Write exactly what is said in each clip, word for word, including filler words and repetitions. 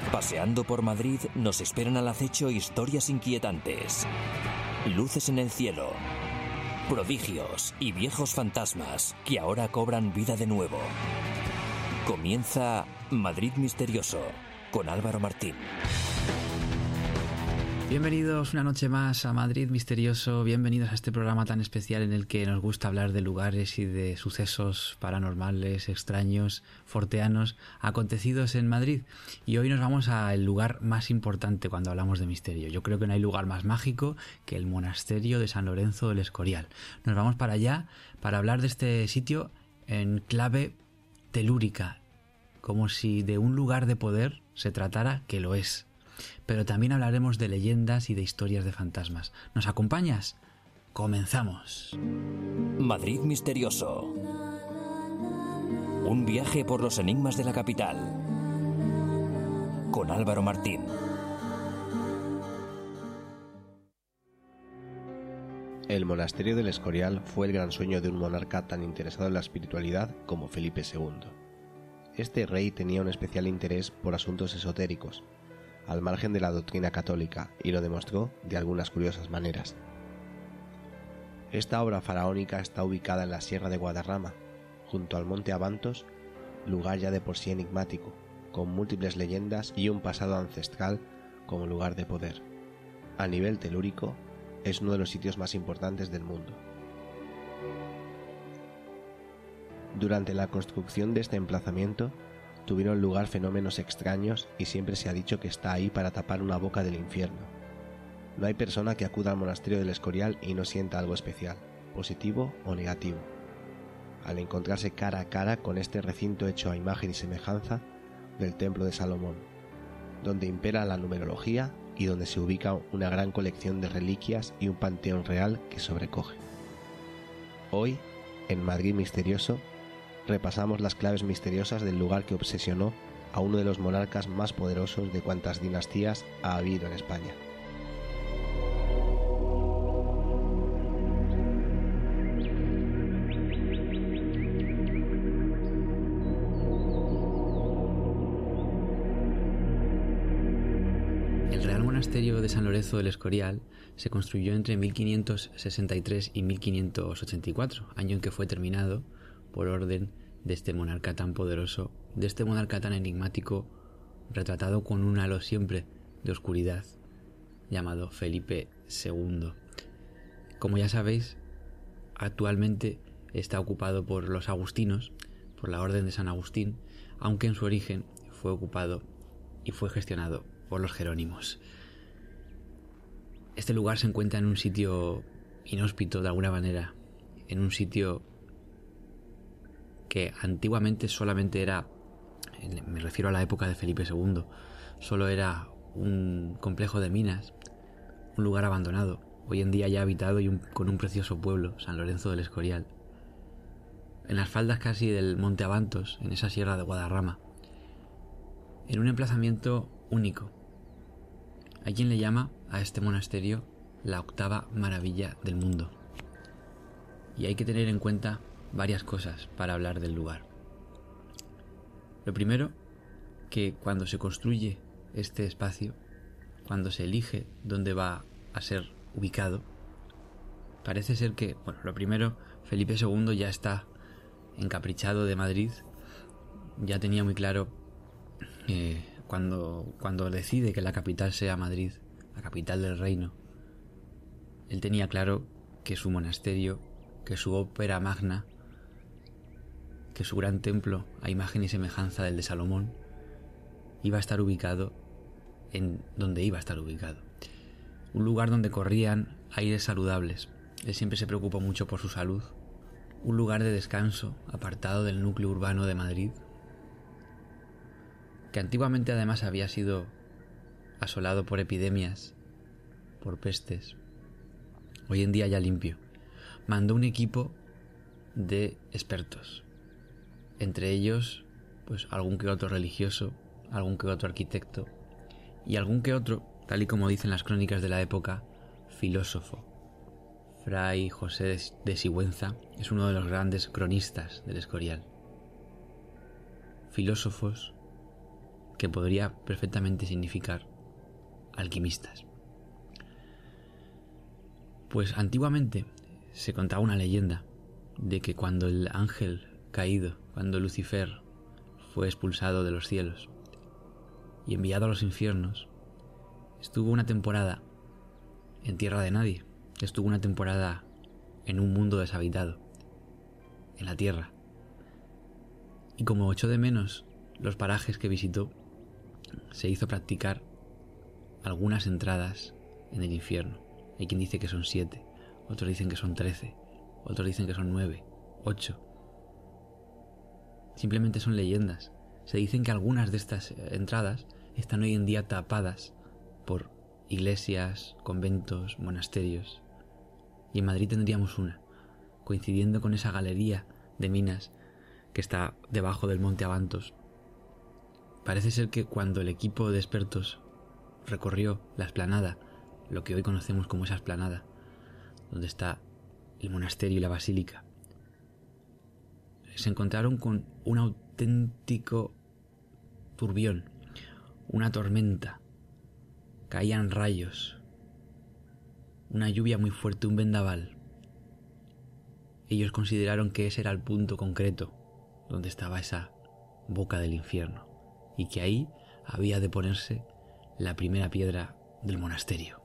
Paseando por Madrid nos esperan al acecho historias inquietantes, luces en el cielo, prodigios y viejos fantasmas que ahora cobran vida de nuevo. Comienza Madrid Misterioso con Álvaro Martín. Bienvenidos una noche más a Madrid Misterioso, bienvenidos a este programa tan especial en el que nos gusta hablar de lugares y de sucesos paranormales, extraños, forteanos, acontecidos en Madrid. Y hoy nos vamos al lugar más importante cuando hablamos de misterio. Yo creo que no hay lugar más mágico que el monasterio de San Lorenzo del Escorial. Nos vamos para allá para hablar de este sitio en clave telúrica, como si de un lugar de poder se tratara, que lo es. Pero también hablaremos de leyendas y de historias de fantasmas. ¿Nos acompañas? ¡Comenzamos! Madrid Misterioso. Un viaje por los enigmas de la capital. Con Álvaro Martín. El monasterio del Escorial fue el gran sueño de un monarca tan interesado en la espiritualidad como Felipe segundo. Este rey tenía un especial interés por asuntos esotéricos, al margen de la doctrina católica, y lo demostró de algunas curiosas maneras. Esta obra faraónica está ubicada en la Sierra de Guadarrama, junto al monte Abantos, lugar ya de por sí enigmático, con múltiples leyendas y un pasado ancestral como lugar de poder. A nivel telúrico, es uno de los sitios más importantes del mundo. Durante la construcción de este emplazamiento, tuvieron lugar fenómenos extraños y siempre se ha dicho que está ahí para tapar una boca del infierno. No hay persona que acuda al monasterio del Escorial y no sienta algo especial, positivo o negativo, al encontrarse cara a cara con este recinto hecho a imagen y semejanza del Templo de Salomón, donde impera la numerología y donde se ubica una gran colección de reliquias y un panteón real que sobrecoge. Hoy, en Madrid Misterioso, repasamos las claves misteriosas del lugar que obsesionó a uno de los monarcas más poderosos de cuantas dinastías ha habido en España. El Real Monasterio de San Lorenzo del Escorial se construyó entre mil quinientos sesenta y tres y mil quinientos ochenta y cuatro, año en que fue terminado por orden de este monarca tan poderoso, de este monarca tan enigmático, retratado con un halo siempre de oscuridad, llamado Felipe segundo. Como ya sabéis, actualmente está ocupado por los agustinos, por la Orden de San Agustín, aunque en su origen fue ocupado y fue gestionado por los jerónimos. Este lugar se encuentra en un sitio inhóspito de alguna manera, en un sitio que antiguamente solamente era, me refiero a la época de Felipe segundo, solo era un complejo de minas, un lugar abandonado, hoy en día ya habitado y un, con un precioso pueblo, San Lorenzo del Escorial, en las faldas casi del monte Abantos, en esa sierra de Guadarrama, en un emplazamiento único. Hay quien le llama a este monasterio la octava maravilla del mundo, y hay que tener en cuenta varias cosas para hablar del lugar. Lo primero, que cuando se construye este espacio, cuando se elige dónde va a ser ubicado, parece ser que, bueno, lo primero, Felipe segundo ya está encaprichado de Madrid, ya tenía muy claro eh, cuando, cuando decide que la capital sea Madrid, la capital del reino, él tenía claro que su monasterio, que su ópera magna, que su gran templo, a imagen y semejanza del de Salomón, iba a estar ubicado en donde iba a estar ubicado. Un lugar donde corrían aires saludables. Él siempre se preocupó mucho por su salud. Un lugar de descanso, apartado del núcleo urbano de Madrid, que antiguamente además había sido asolado por epidemias, por pestes. Hoy en día ya limpio. Mandó un equipo de expertos, entre ellos pues algún que otro religioso, algún que otro arquitecto y algún que otro, tal y como dicen las crónicas de la época, filósofo. Fray José de Sigüenza es uno de los grandes cronistas del Escorial. Filósofos que podría perfectamente significar alquimistas. Pues antiguamente se contaba una leyenda de que cuando el ángel caído, cuando Lucifer fue expulsado de los cielos y enviado a los infiernos, estuvo una temporada en tierra de nadie, estuvo una temporada en un mundo deshabitado, en la tierra. Y como echó de menos los parajes que visitó, se hizo practicar algunas entradas en el infierno. Hay quien dice que son siete, otros dicen que son trece, otros dicen que son nueve, ocho. Simplemente son leyendas. Se dicen que algunas de estas entradas están hoy en día tapadas por iglesias, conventos, monasterios. Y en Madrid tendríamos una, coincidiendo con esa galería de minas que está debajo del monte Abantos. Parece ser que cuando el equipo de expertos recorrió la explanada, lo que hoy conocemos como esa explanada, donde está el monasterio y la basílica, se encontraron con un auténtico turbión, una tormenta, caían rayos, una lluvia muy fuerte, un vendaval. Ellos consideraron que ese era el punto concreto donde estaba esa boca del infierno y que ahí había de ponerse la primera piedra del monasterio.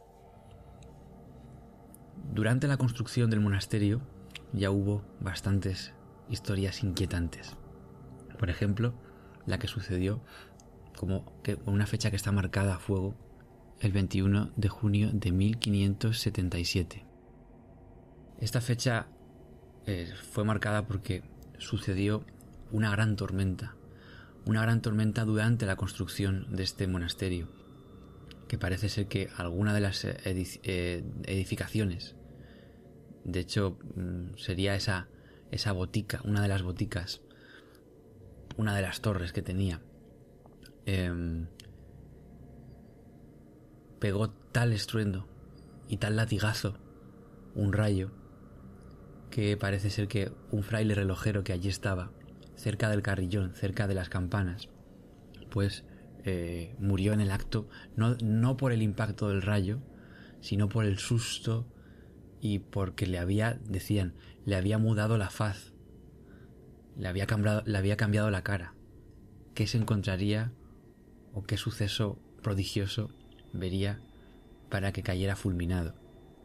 Durante la construcción del monasterio ya hubo bastantes historias inquietantes. Por ejemplo, la que sucedió como que una fecha que está marcada a fuego, el veintiuno de junio de mil quinientos setenta y siete. Esta fecha eh, fue marcada porque sucedió una gran tormenta, una gran tormenta durante la construcción de este monasterio, que parece ser que alguna de las edic- eh, edificaciones, de hecho sería esa, esa botica, una de las boticas, una de las torres que tenía, eh, pegó tal estruendo y tal latigazo, un rayo, que parece ser que un fraile relojero que allí estaba, cerca del carrillón, cerca de las campanas, pues eh, murió en el acto, no, no por el impacto del rayo, sino por el susto y porque le había, decían, le había mudado la faz, le había cambiado, le había cambiado la cara. ¿Qué se encontraría o qué suceso prodigioso vería para que cayera fulminado?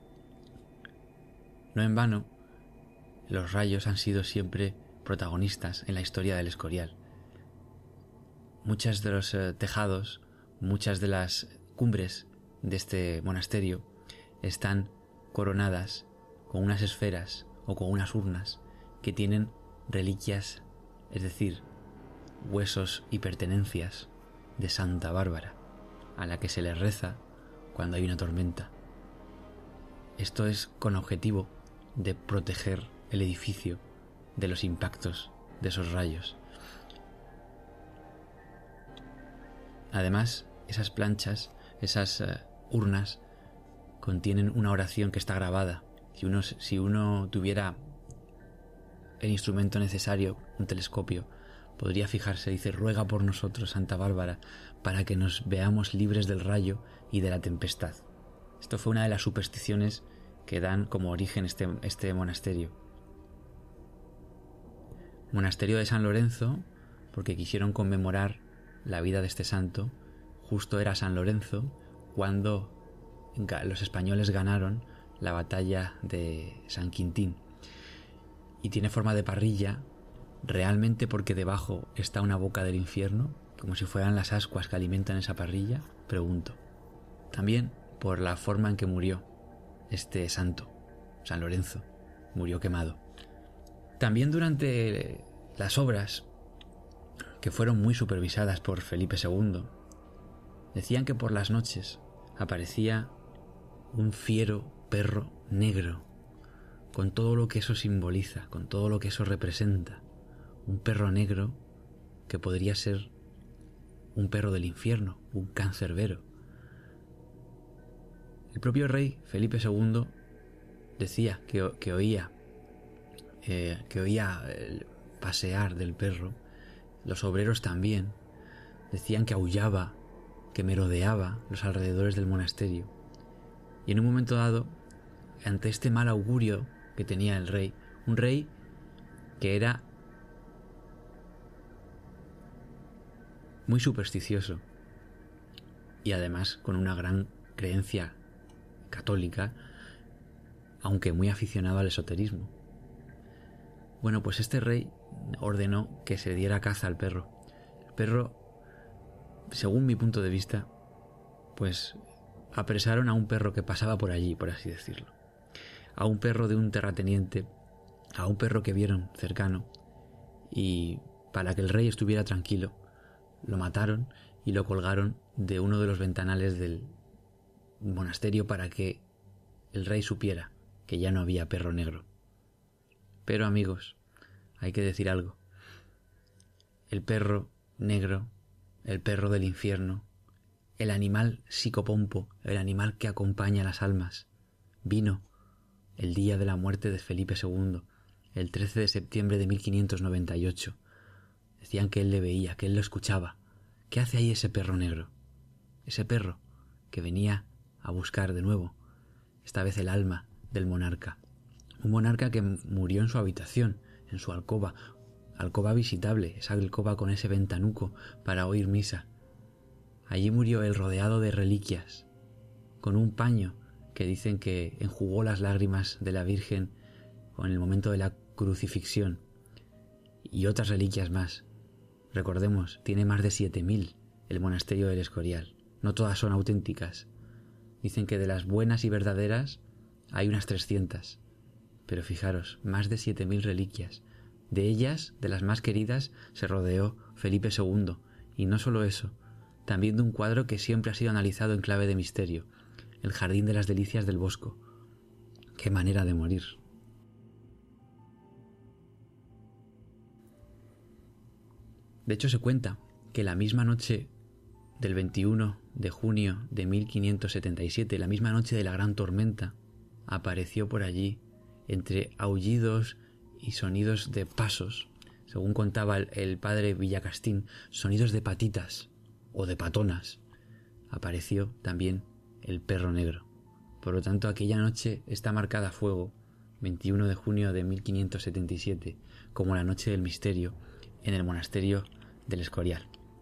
No en vano, los rayos han sido siempre protagonistas en la historia del Escorial. Muchos de los eh, tejados, muchas de las cumbres de este monasterio están coronadas con unas esferas o con unas urnas que tienen reliquias, es decir, huesos y pertenencias de Santa Bárbara, a la que se le reza cuando hay una tormenta. Esto es con objetivo de proteger el edificio de los impactos de esos rayos. Además, esas planchas, esas uh, urnas, contienen una oración que está grabada. Si uno, si uno tuviera el instrumento necesario, un telescopio, podría fijarse, dice: ruega por nosotros, Santa Bárbara, para que nos veamos libres del rayo y de la tempestad. Esto fue una de las supersticiones que dan como origen este, este monasterio. Monasterio de San Lorenzo, porque quisieron conmemorar la vida de este santo. Justo era San Lorenzo cuando los españoles ganaron la batalla de San Quintín. Y tiene forma de parrilla, realmente porque debajo está una boca del infierno, como si fueran las ascuas que alimentan esa parrilla, pregunto. También por la forma en que murió este santo, San Lorenzo, murió quemado. También durante las obras, que fueron muy supervisadas por Felipe segundo, decían que por las noches aparecía un fiero perro negro, con todo lo que eso simboliza, con todo lo que eso representa. Un perro negro que podría ser un perro del infierno, un cancerbero. El propio rey Felipe segundo decía que, que oía eh, que oía el pasear del perro. Los obreros también Decían que aullaba, que merodeaba los alrededores del monasterio. Y en un momento dado, ante este mal augurio que tenía el rey, un rey que era muy supersticioso y además con una gran creencia católica, aunque muy aficionado al esoterismo. Bueno, pues este rey ordenó que se diera caza al perro. El perro, según mi punto de vista, pues apresaron a un perro que pasaba por allí, por así decirlo. A un perro de un terrateniente, a un perro que vieron cercano, y para que el rey estuviera tranquilo, lo mataron y lo colgaron de uno de los ventanales del monasterio para que el rey supiera que ya no había perro negro. Pero amigos, hay que decir algo. El perro negro, el perro del infierno, el animal psicopompo, el animal que acompaña a las almas, vino el día de la muerte de Felipe segundo, el trece de septiembre de mil quinientos noventa y ocho. Decían que él le veía, que él lo escuchaba. ¿Qué hace ahí ese perro negro? Ese perro que venía a buscar de nuevo, esta vez el alma del monarca. Un monarca que murió en su habitación, en su alcoba, alcoba visitable, esa alcoba con ese ventanuco para oír misa. Allí murió él rodeado de reliquias, con un paño que dicen que enjugó las lágrimas de la Virgen en el momento de la crucifixión, y otras reliquias más. Recordemos, tiene más de siete mil el monasterio del Escorial. No todas son auténticas. Dicen que de las buenas y verdaderas hay unas trescientas. Pero fijaros, más de siete mil reliquias. De ellas, de las más queridas, se rodeó Felipe segundo. Y no solo eso, también de un cuadro que siempre ha sido analizado en clave de misterio, el Jardín de las Delicias del Bosco. ¡Qué manera de morir! De hecho, se cuenta que la misma noche del veintiuno de junio de mil quinientos setenta y siete, la misma noche de la gran tormenta, apareció por allí, entre aullidos y sonidos de pasos, según contaba el, el padre Villacastín, sonidos de patitas o de patonas, apareció también el perro negro. Por lo tanto, aquella noche está marcada a fuego, veintiuno de junio de mil quinientos setenta y siete, como la noche del misterio en el monasterio del Escorial.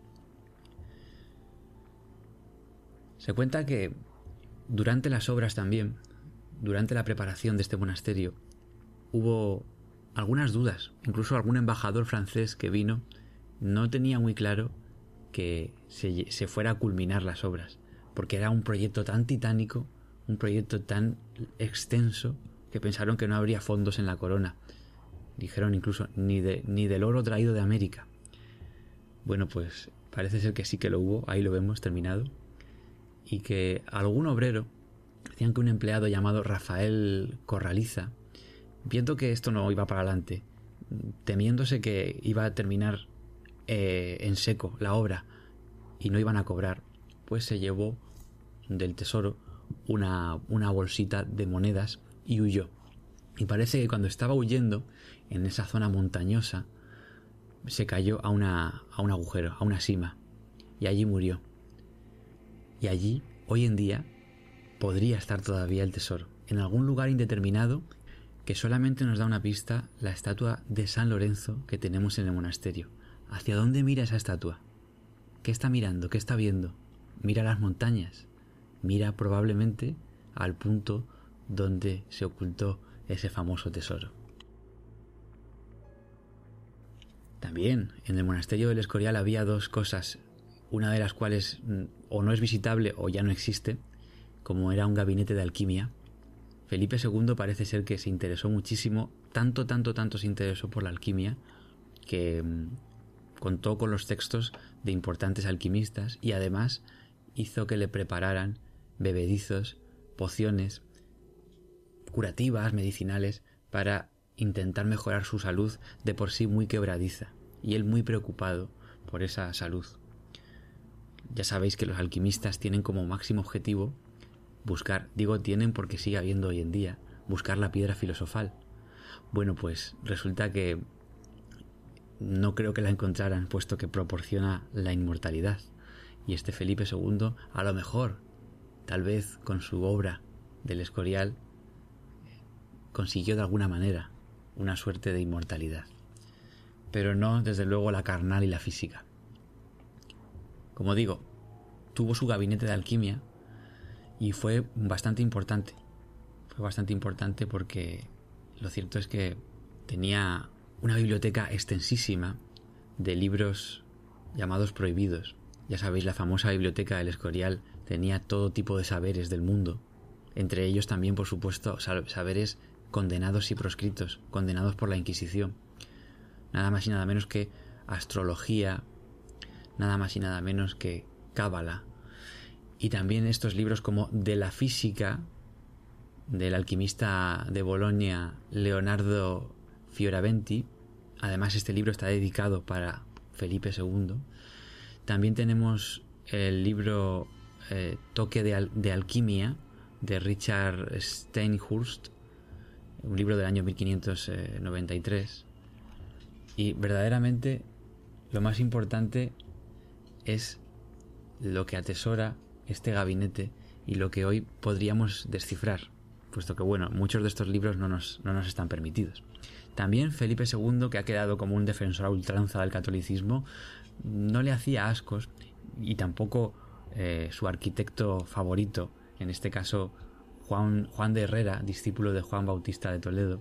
Se cuenta que durante las obras también, durante la preparación de este monasterio, hubo algunas dudas. Incluso algún embajador francés que vino no tenía muy claro que se, se fuera a culminar las obras, porque era un proyecto tan titánico, un proyecto tan extenso, que pensaron que no habría fondos en la corona. Dijeron incluso ni, de, ni del oro traído de América. Bueno, pues parece ser que sí que lo hubo, ahí lo vemos terminado, y que algún obrero, decían que un empleado llamado Rafael Corraliza, viendo que esto no iba para adelante, temiéndose que iba a terminar eh, en seco la obra y no iban a cobrar, pues se llevó del tesoro una, una bolsita de monedas y huyó. Y parece que cuando estaba huyendo en esa zona montañosa se cayó a, una, a un agujero, a una sima, y allí murió. Y allí, hoy en día, podría estar todavía el tesoro, en algún lugar indeterminado que solamente nos da una pista la estatua de San Lorenzo que tenemos en el monasterio. ¿Hacia dónde mira esa estatua? ¿Qué está mirando? ¿Qué está viendo? Mira las montañas, mira probablemente al punto donde se ocultó ese famoso tesoro. También en el monasterio del Escorial había dos cosas, una de las cuales o no es visitable o ya no existe, como era un gabinete de alquimia. Felipe segundo parece ser que se interesó muchísimo, tanto, tanto, tanto se interesó por la alquimia, que contó con los textos de importantes alquimistas y además hizo que le prepararan bebedizos, pociones curativas, medicinales, para intentar mejorar su salud de por sí muy quebradiza, y él muy preocupado por esa salud. Ya sabéis que los alquimistas tienen como máximo objetivo buscar, digo tienen porque sigue habiendo hoy en día, buscar la piedra filosofal. Bueno, pues resulta que no creo que la encontraran, puesto que proporciona la inmortalidad. Y este Felipe segundo, a lo mejor, tal vez con su obra del Escorial, consiguió de alguna manera una suerte de inmortalidad. Pero no, desde luego, la carnal y la física. Como digo, tuvo su gabinete de alquimia y fue bastante importante. Fue bastante importante porque lo cierto es que tenía una biblioteca extensísima de libros llamados prohibidos. Ya sabéis, la famosa biblioteca del Escorial tenía todo tipo de saberes del mundo, entre ellos también, por supuesto, saberes condenados y proscritos, condenados por la Inquisición. Nada más y nada menos que astrología, nada más y nada menos que cábala. Y también estos libros como De la física, del alquimista de Bolonia Leonardo Fioraventi. Además, este libro está dedicado para Felipe segundo. También tenemos el libro eh, Toque de, Al- de Alquimia, de Richard Steinhurst, un libro del año mil quinientos noventa y tres. Y verdaderamente lo más importante es lo que atesora este gabinete y lo que hoy podríamos descifrar, puesto que, bueno, muchos de estos libros no nos, no nos están permitidos. También Felipe segundo, que ha quedado como un defensor a ultranza del catolicismo, no le hacía ascos, y tampoco eh, su arquitecto favorito, en este caso Juan, Juan de Herrera, discípulo de Juan Bautista de Toledo,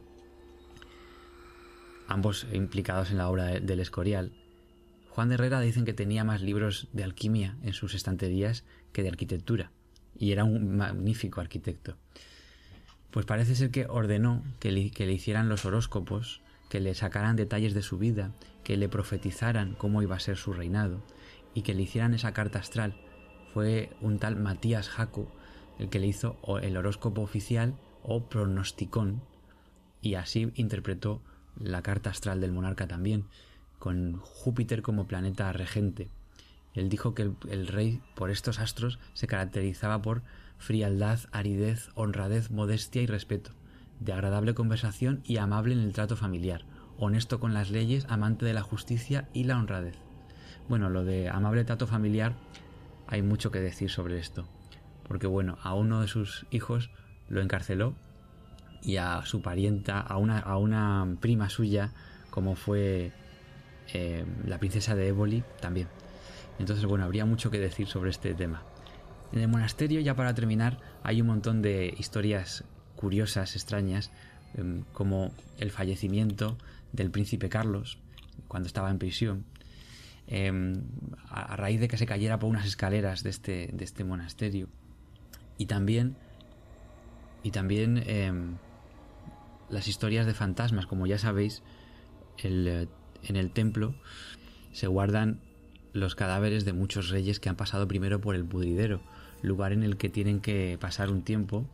ambos implicados en la obra de, del Escorial. Juan de Herrera dicen que tenía más libros de alquimia en sus estanterías que de arquitectura, y era un magnífico arquitecto. Pues parece ser que ordenó que le, que le hicieran los horóscopos, que le sacaran detalles de su vida, que le profetizaran cómo iba a ser su reinado y que le hicieran esa carta astral. Fue un tal Matías Jaco el que le hizo el horóscopo oficial o pronosticón, y así interpretó la carta astral del monarca también, con Júpiter como planeta regente. Él dijo que el, el rey, por estos astros, se caracterizaba por frialdad, aridez, honradez, modestia y respeto, de agradable conversación y amable en el trato familiar, honesto con las leyes, amante de la justicia y la honradez. Bueno, lo de amable trato familiar, hay mucho que decir sobre esto, porque bueno, a uno de sus hijos lo encarceló y a su parienta, a una, a una prima suya, como fue eh, la princesa de Éboli, también. Entonces, bueno, habría mucho que decir sobre este tema. En el monasterio, ya para terminar, hay un montón de historias curiosas, extrañas, eh, como el fallecimiento del príncipe Carlos cuando estaba en prisión, eh, a, a raíz de que se cayera por unas escaleras de este, de este monasterio. Y también, y también eh, las historias de fantasmas. Como ya sabéis, el, en el templo se guardan los cadáveres de muchos reyes que han pasado primero por el pudridero, lugar en el que tienen que pasar un tiempo,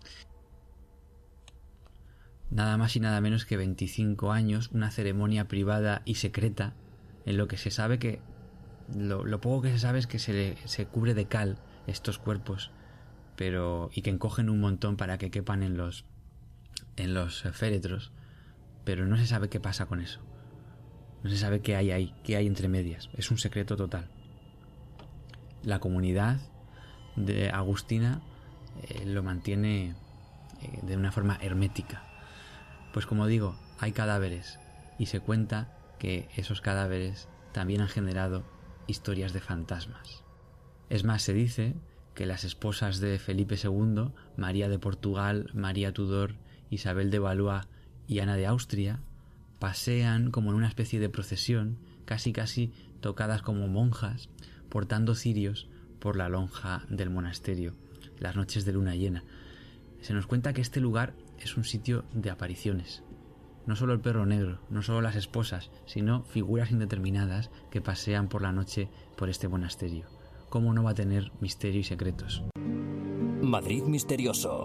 nada más y nada menos que veinticinco años, una ceremonia privada y secreta, en lo que se sabe que, lo, lo poco que se sabe es que se, le, se cubre de cal estos cuerpos, pero y que encogen un montón para que quepan en los, en los féretros, pero no se sabe qué pasa con eso. No se sabe qué hay ahí, qué hay entre medias. Es un secreto total. La comunidad de Agustina eh, lo mantiene eh, de una forma hermética. Pues como digo, hay cadáveres y se cuenta que esos cadáveres también han generado historias de fantasmas. Es más, se dice que las esposas de Felipe segundo, María de Portugal, María Tudor, Isabel de Valois y Ana de Austria, pasean como en una especie de procesión, casi casi tocadas como monjas, portando cirios por la lonja del monasterio, las noches de luna llena. Se nos cuenta que este lugar es un sitio de apariciones. No solo el perro negro, no solo las esposas, sino figuras indeterminadas que pasean por la noche por este monasterio. ¿Cómo no va a tener misterio y secretos? Madrid misterioso.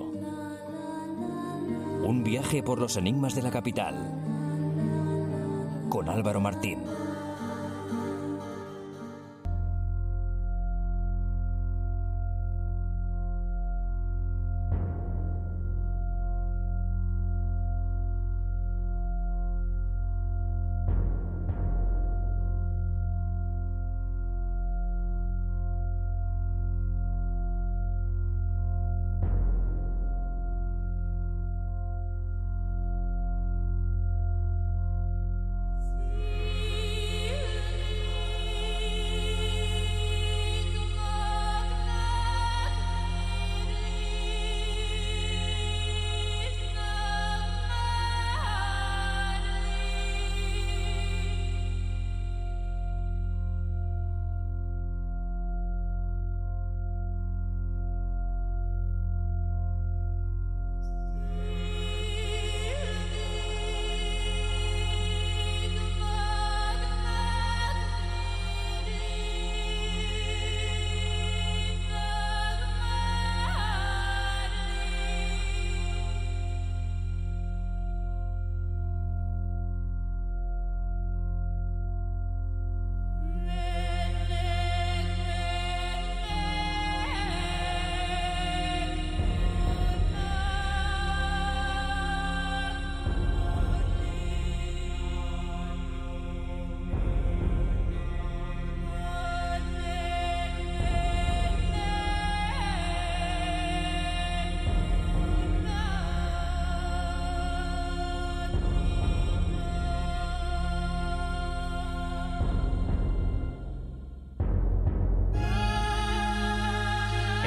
Un viaje por los enigmas de la capital. Con Álvaro Martín.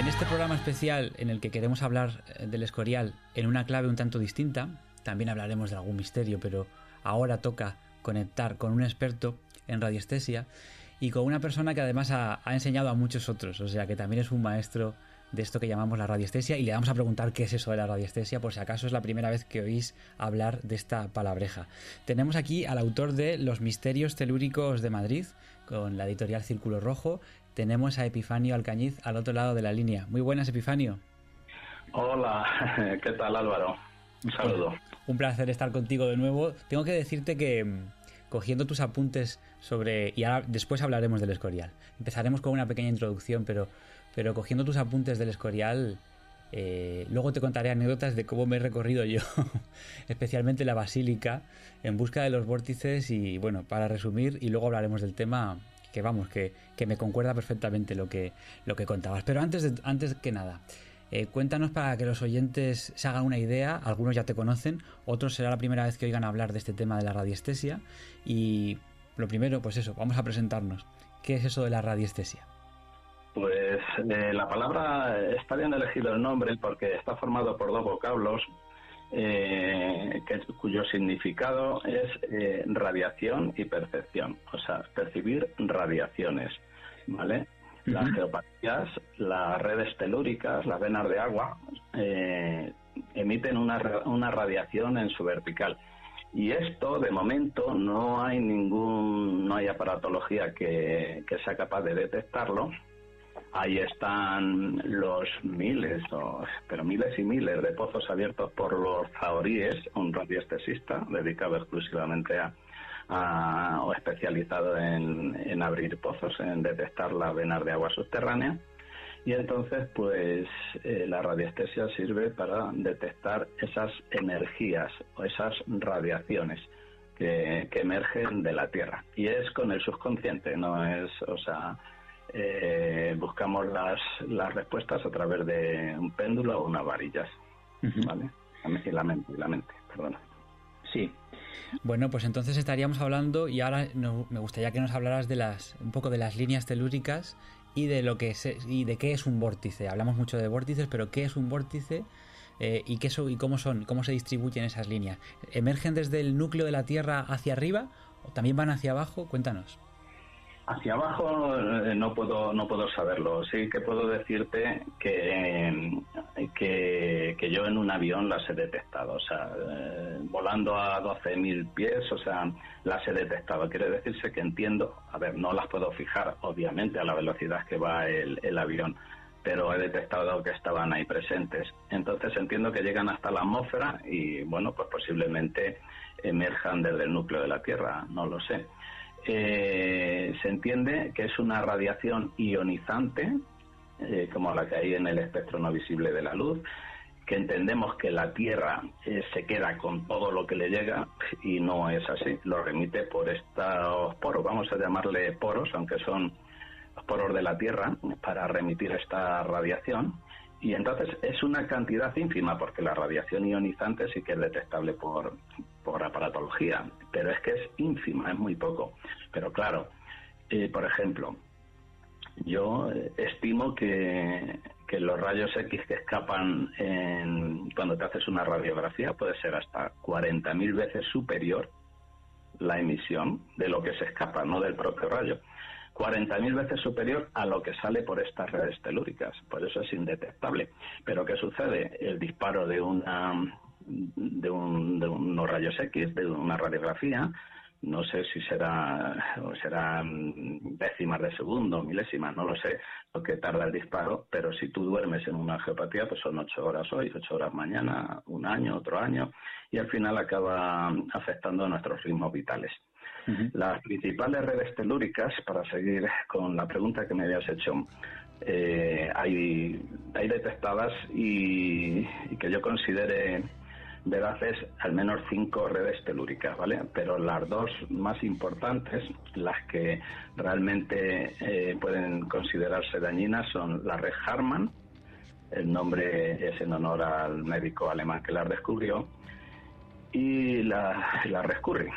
este programa especial en el que queremos hablar del Escorial en una clave un tanto distinta, también hablaremos de algún misterio, pero ahora toca conectar con un experto en radiestesia y con una persona que además ha, ha enseñado a muchos otros, o sea que también es un maestro de esto que llamamos la radiestesia, y le vamos a preguntar qué es eso de la radiestesia, por si acaso es la primera vez que oís hablar de esta palabreja. Tenemos aquí al autor de Los Misterios Telúricos de Madrid, con la editorial Círculo Rojo. Tenemos a Epifanio Alcañiz al otro lado de la línea. Muy buenas, Epifanio. Hola, ¿qué tal, Álvaro? Un saludo. Un placer estar contigo de nuevo. Tengo que decirte que, cogiendo tus apuntes sobre... y ahora después hablaremos del Escorial. Empezaremos con una pequeña introducción, pero, pero cogiendo tus apuntes del Escorial, eh, luego te contaré anécdotas de cómo me he recorrido yo, especialmente la Basílica, en busca de los vórtices y, bueno, para resumir, y luego hablaremos del tema, que vamos, que, que me concuerda perfectamente lo que, lo que contabas. Pero antes, de, antes que nada... Eh, cuéntanos para que los oyentes se hagan una idea. Algunos ya te conocen, otros será la primera vez que oigan hablar de este tema de la radiestesia. Y lo primero, pues eso, vamos a presentarnos. ¿Qué es eso de la radiestesia? Pues eh, la palabra, está bien elegido el nombre porque está formado por dos vocablos eh, que, cuyo significado es eh, radiación y percepción, o sea, percibir radiaciones, ¿vale? Las geopatías, las redes telúricas, las venas de agua, eh, emiten una, una radiación en su vertical. Y esto, de momento, no hay ningún, no hay aparatología que, que sea capaz de detectarlo. Ahí están los miles, o, pero miles y miles de pozos abiertos por los zahoríes, un radiestesista dedicado exclusivamente a A, o especializado en, en abrir pozos, en detectar las venas de agua subterránea. Y entonces pues eh, la radiestesia sirve para detectar esas energías o esas radiaciones que, que emergen de la Tierra, y es con el subconsciente, no es, o sea, eh, buscamos las, las respuestas a través de un péndulo o unas varillas. Uh-huh. ¿Vale? Y la mente, la mente, perdona. Sí. Bueno, pues entonces estaríamos hablando, y ahora no, me gustaría que nos hablaras de las un poco de las líneas telúricas y de lo que es, y de qué es un vórtice. Hablamos mucho de vórtices, pero ¿qué es un vórtice eh, y qué son, y cómo son, cómo se distribuyen esas líneas? ¿Emergen desde el núcleo de la Tierra hacia arriba o también van hacia abajo? Cuéntanos. Hacia abajo eh, no puedo no puedo saberlo. Sí que puedo decirte que, que, que yo en un avión las he detectado. O sea, eh, volando a doce mil pies, o sea, las he detectado. Quiere decirse que entiendo, a ver, no las puedo fijar, obviamente, a la velocidad que va el, el avión, pero he detectado que estaban ahí presentes. Entonces entiendo que llegan hasta la atmósfera y, bueno, pues posiblemente emerjan desde el núcleo de la Tierra, no lo sé. Eh, se entiende que es una radiación ionizante, eh, como la que hay en el espectro no visible de la luz, que entendemos que la Tierra eh, se queda con todo lo que le llega, y no es así, lo remite por estos poros, vamos a llamarle poros, aunque son los poros de la Tierra, para remitir esta radiación. Y entonces es una cantidad ínfima, porque la radiación ionizante sí que es detectable por, por aparatología, pero es que es ínfima, es muy poco. Pero claro, eh, por ejemplo, yo estimo que, que los rayos X que escapan en, cuando te haces una radiografía puede ser hasta cuarenta mil veces superior la emisión de lo que se escapa, no del propio rayo. cuarenta mil veces superior a lo que sale por estas redes telúricas, por eso es indetectable. Pero ¿qué sucede? El disparo de una de, un, de unos rayos X, de una radiografía, no sé si será o será décimas de segundo, milésimas, no lo sé lo que tarda el disparo, pero si tú duermes en una angiopatía, pues son ocho horas hoy, ocho horas mañana, un año, otro año, y al final acaba afectando a nuestros ritmos vitales. Uh-huh. Las principales redes telúricas, para seguir con la pregunta que me habías hecho, eh, hay, hay detectadas y, y que yo considere veraces al menos cinco redes telúricas, ¿vale? Pero las dos más importantes, las que realmente eh, pueden considerarse dañinas, son la red Hartmann, el nombre es en honor al médico alemán que las descubrió, y la, la red Curry.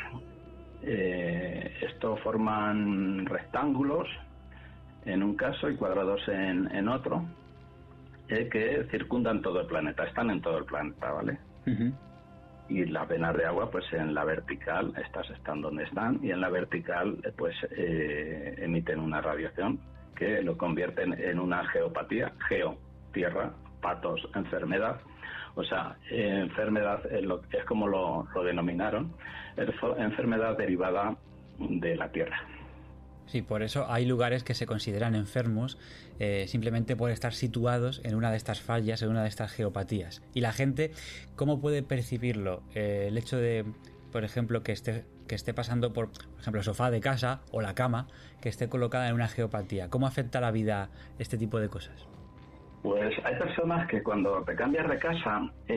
Eh, esto forman rectángulos en un caso y cuadrados en, en otro, eh, que circundan todo el planeta, están en todo el planeta, ¿vale? Uh-huh. Y las venas de agua, pues en la vertical, estas están donde están, y en la vertical, pues eh, emiten una radiación que lo convierten en una geopatía, geo, tierra, patos, enfermedad. O sea, eh, enfermedad es, lo, es como lo, lo denominaron, enfermedad derivada de la tierra. Sí, por eso hay lugares que se consideran enfermos eh, simplemente por estar situados en una de estas fallas, en una de estas geopatías. Y la gente, ¿cómo puede percibirlo? Eh, el hecho de, por ejemplo, que esté, que esté pasando por, por ejemplo, el sofá de casa o la cama, que esté colocada en una geopatía. ¿Cómo afecta a la vida este tipo de cosas? Pues hay personas que cuando te cambias de casa,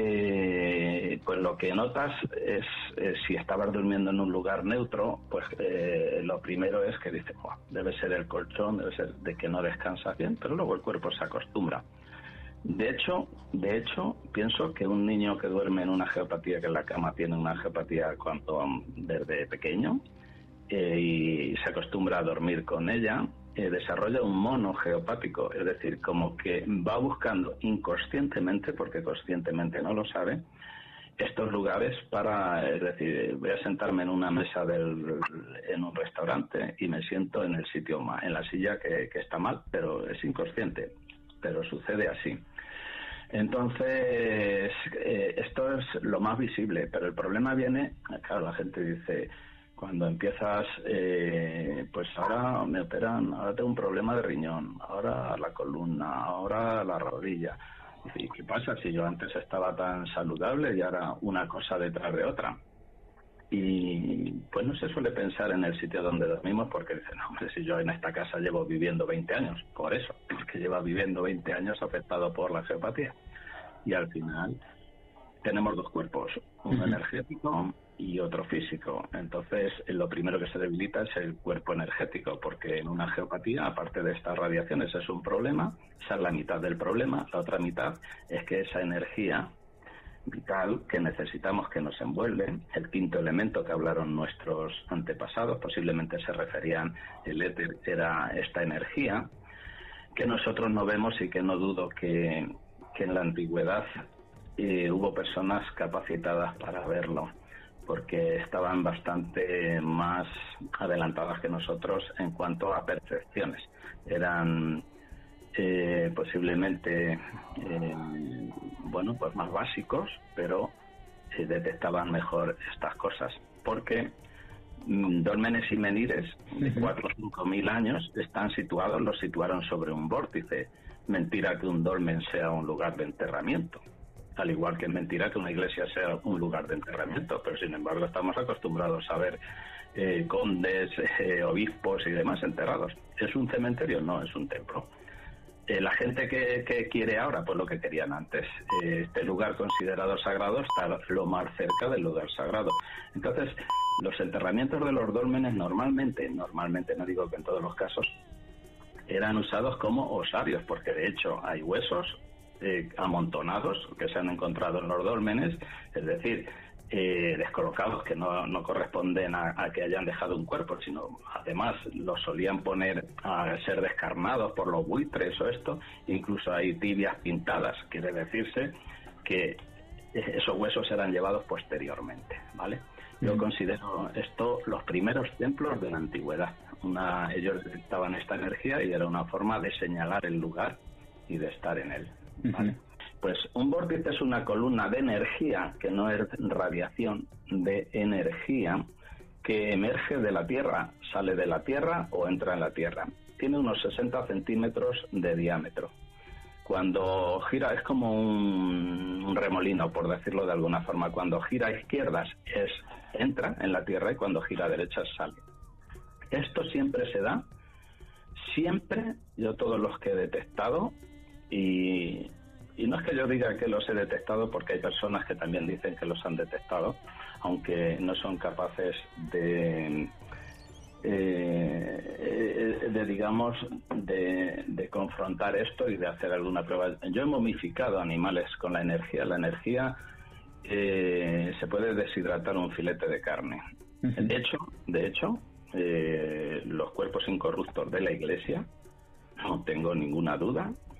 eh, pues lo que notas es, eh, si estabas durmiendo en un lugar neutro, pues eh, lo primero es que dices, oh, debe ser el colchón, debe ser de que no descansas bien, pero luego el cuerpo se acostumbra. De hecho, de hecho, pienso que un niño que duerme en una geopatía, que en la cama tiene una geopatía cuando desde pequeño, eh, y se acostumbra a dormir con ella, Eh, desarrolla un mono geopático, es decir, como que va buscando inconscientemente, porque conscientemente no lo sabe, estos lugares para, es decir, voy a sentarme en una mesa del, en un restaurante y me siento en el sitio más, en la silla que, que está mal, pero es inconsciente, pero sucede así. Entonces, eh, esto es lo más visible, pero el problema viene, claro, la gente dice, cuando empiezas, eh, pues ahora me operan, ahora tengo un problema de riñón, ahora la columna, ahora la rodilla. ¿Y qué pasa si yo antes estaba tan saludable y ahora una cosa detrás de otra? Y pues no se suele pensar en el sitio donde dormimos, porque dicen, no, hombre, si yo en esta casa llevo viviendo veinte años, por eso, porque lleva viviendo veinte años afectado por la geopatía. Y al final tenemos dos cuerpos, uno uh-huh. energético y otro físico. Entonces, lo primero que se debilita es el cuerpo energético, porque en una geopatía, aparte de estas radiaciones, es un problema, esa es la mitad del problema. La otra mitad es que esa energía vital que necesitamos, que nos envuelve, el quinto elemento que hablaron nuestros antepasados, posiblemente se referían, el éter era esta energía, que nosotros no vemos y que no dudo que, que en la antigüedad eh, hubo personas capacitadas para verlo, porque estaban bastante más adelantadas que nosotros en cuanto a percepciones. Eran eh, posiblemente eh, bueno, pues más básicos, pero eh, detectaban mejor estas cosas, porque mm, dólmenes y menires de cuatro o cinco mil años están situados, los situaron sobre un vórtice. Mentira que un dolmen sea un lugar de enterramiento, al igual que es mentira que una iglesia sea un lugar de enterramiento, pero sin embargo estamos acostumbrados a ver eh, condes, eh, obispos y demás enterrados. ¿Es un cementerio? No, es un templo. Eh, la gente que, que quiere ahora, pues lo que querían antes, eh, este lugar considerado sagrado está lo más cerca del lugar sagrado. Entonces, los enterramientos de los dólmenes normalmente, normalmente no digo que en todos los casos, eran usados como osarios, porque de hecho hay huesos Eh, amontonados que se han encontrado en los dólmenes, es decir, eh, descolocados, que no, no corresponden a, a que hayan dejado un cuerpo, sino además los solían poner a ser descarnados por los buitres o esto, incluso hay tibias pintadas, quiere decirse que esos huesos eran llevados posteriormente, ¿vale? Yo mm. considero esto los primeros templos de la antigüedad. Una, ellos detectaban esta energía y era una forma de señalar el lugar y de estar en él. ¿Vale? Uh-huh. Pues un vórtice es una columna de energía, que no es radiación, de energía que emerge de la Tierra, sale de la Tierra o entra en la Tierra. Tiene unos sesenta centímetros de diámetro. Cuando gira es como un, un remolino, por decirlo de alguna forma. Cuando gira a izquierdas es, entra en la Tierra, y cuando gira a derechas sale. Esto siempre se da, siempre, yo todos los que he detectado, Y, y no es que yo diga que los he detectado, porque hay personas que también dicen que los han detectado, aunque no son capaces de, eh, de digamos, de, de confrontar esto y de hacer alguna prueba. Yo he momificado animales con la energía. La energía eh, se puede deshidratar un filete de carne. Uh-huh. De hecho, de hecho eh, los cuerpos incorruptos de la Iglesia, no tengo ninguna duda,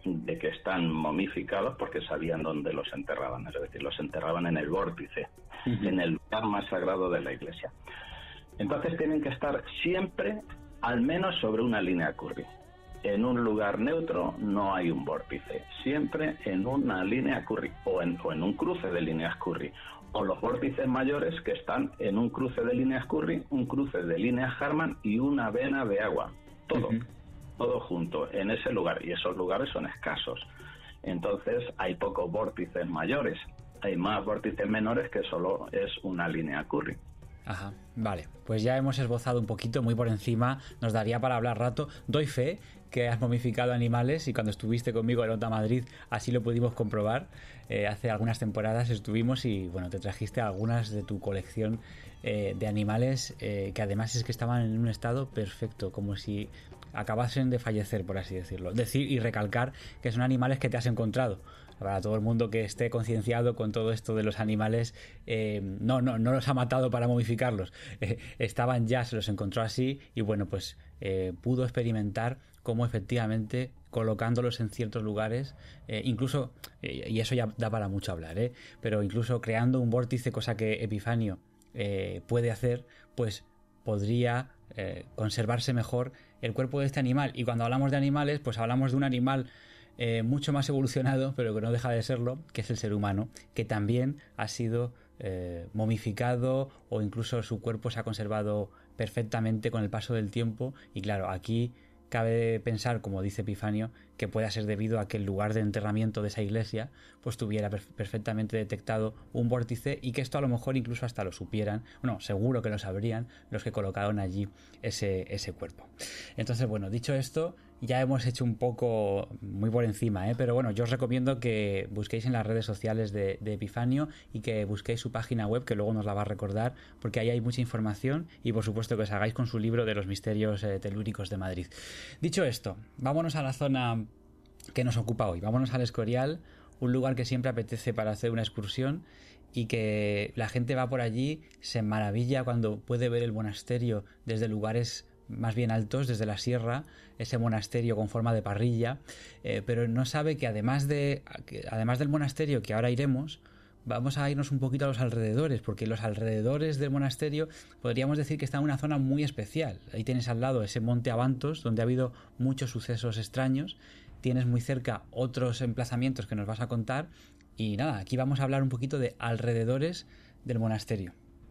de que están momificados porque sabían dónde los enterraban, es decir, los enterraban en el vórtice, uh-huh. en el lugar más sagrado de la iglesia. Entonces tienen que estar siempre al menos sobre una línea Curry. En un lugar neutro no hay un vórtice, siempre en una línea Curry o en, o en un cruce de líneas Curry, o los vórtices mayores que están en un cruce de líneas Curry, un cruce de líneas Harman y una vena de agua, todo, uh-huh. todo junto en ese lugar, y esos lugares son escasos. Entonces hay pocos vórtices mayores, hay más vórtices menores que solo es una línea Curry. Ajá, vale, pues ya hemos esbozado un poquito, muy por encima, nos daría para hablar rato. Doy fe que has momificado animales y cuando estuviste conmigo en Onda Madrid así lo pudimos comprobar. Eh, hace algunas temporadas estuvimos y bueno, te trajiste algunas de tu colección eh, de animales eh, que además es que estaban en un estado perfecto, como si acabasen de fallecer, por así decirlo. Decir y recalcar que son animales que te has encontrado. Para todo el mundo que esté concienciado con todo esto de los animales, eh, no, no, no los ha matado para momificarlos, eh, estaban ya, se los encontró así y bueno, pues eh, pudo experimentar cómo efectivamente colocándolos en ciertos lugares, eh, incluso, eh, y eso ya da para mucho hablar, eh, pero incluso creando un vórtice, cosa que Epifanio eh, puede hacer, pues podría eh, conservarse mejor el cuerpo de este animal. Y cuando hablamos de animales, pues hablamos de un animal Eh, mucho más evolucionado, pero que no deja de serlo, que es el ser humano, que también ha sido eh, momificado o incluso su cuerpo se ha conservado perfectamente con el paso del tiempo. Y claro, aquí cabe pensar, como dice Epifanio, que pueda ser debido a que el lugar de enterramiento de esa iglesia pues tuviera perf- perfectamente detectado un vórtice y que esto a lo mejor incluso hasta lo supieran, bueno, seguro que lo sabrían los que colocaron allí ese, ese cuerpo. Entonces, bueno, dicho esto, ya hemos hecho un poco muy por encima, ¿eh? Pero bueno, yo os recomiendo que busquéis en las redes sociales de, de Epifanio y que busquéis su página web, que luego nos la va a recordar, porque ahí hay mucha información y por supuesto que os hagáis con su libro de los misterios eh, telúricos de Madrid. Dicho esto, vámonos a la zona que nos ocupa hoy, vámonos al Escorial, un lugar que siempre apetece para hacer una excursión y que la gente va por allí, se maravilla cuando puede ver el monasterio desde lugares más bien altos, desde la sierra, ese monasterio con forma de parrilla, eh, pero no sabe que además de que además del monasterio, que ahora iremos, vamos a irnos un poquito a los alrededores, porque los alrededores del monasterio podríamos decir que está en una zona muy especial. Ahí tienes al lado ese monte Abantos, donde ha habido muchos sucesos extraños, tienes muy cerca otros emplazamientos que nos vas a contar, y nada, aquí vamos a hablar un poquito de alrededores del monasterio.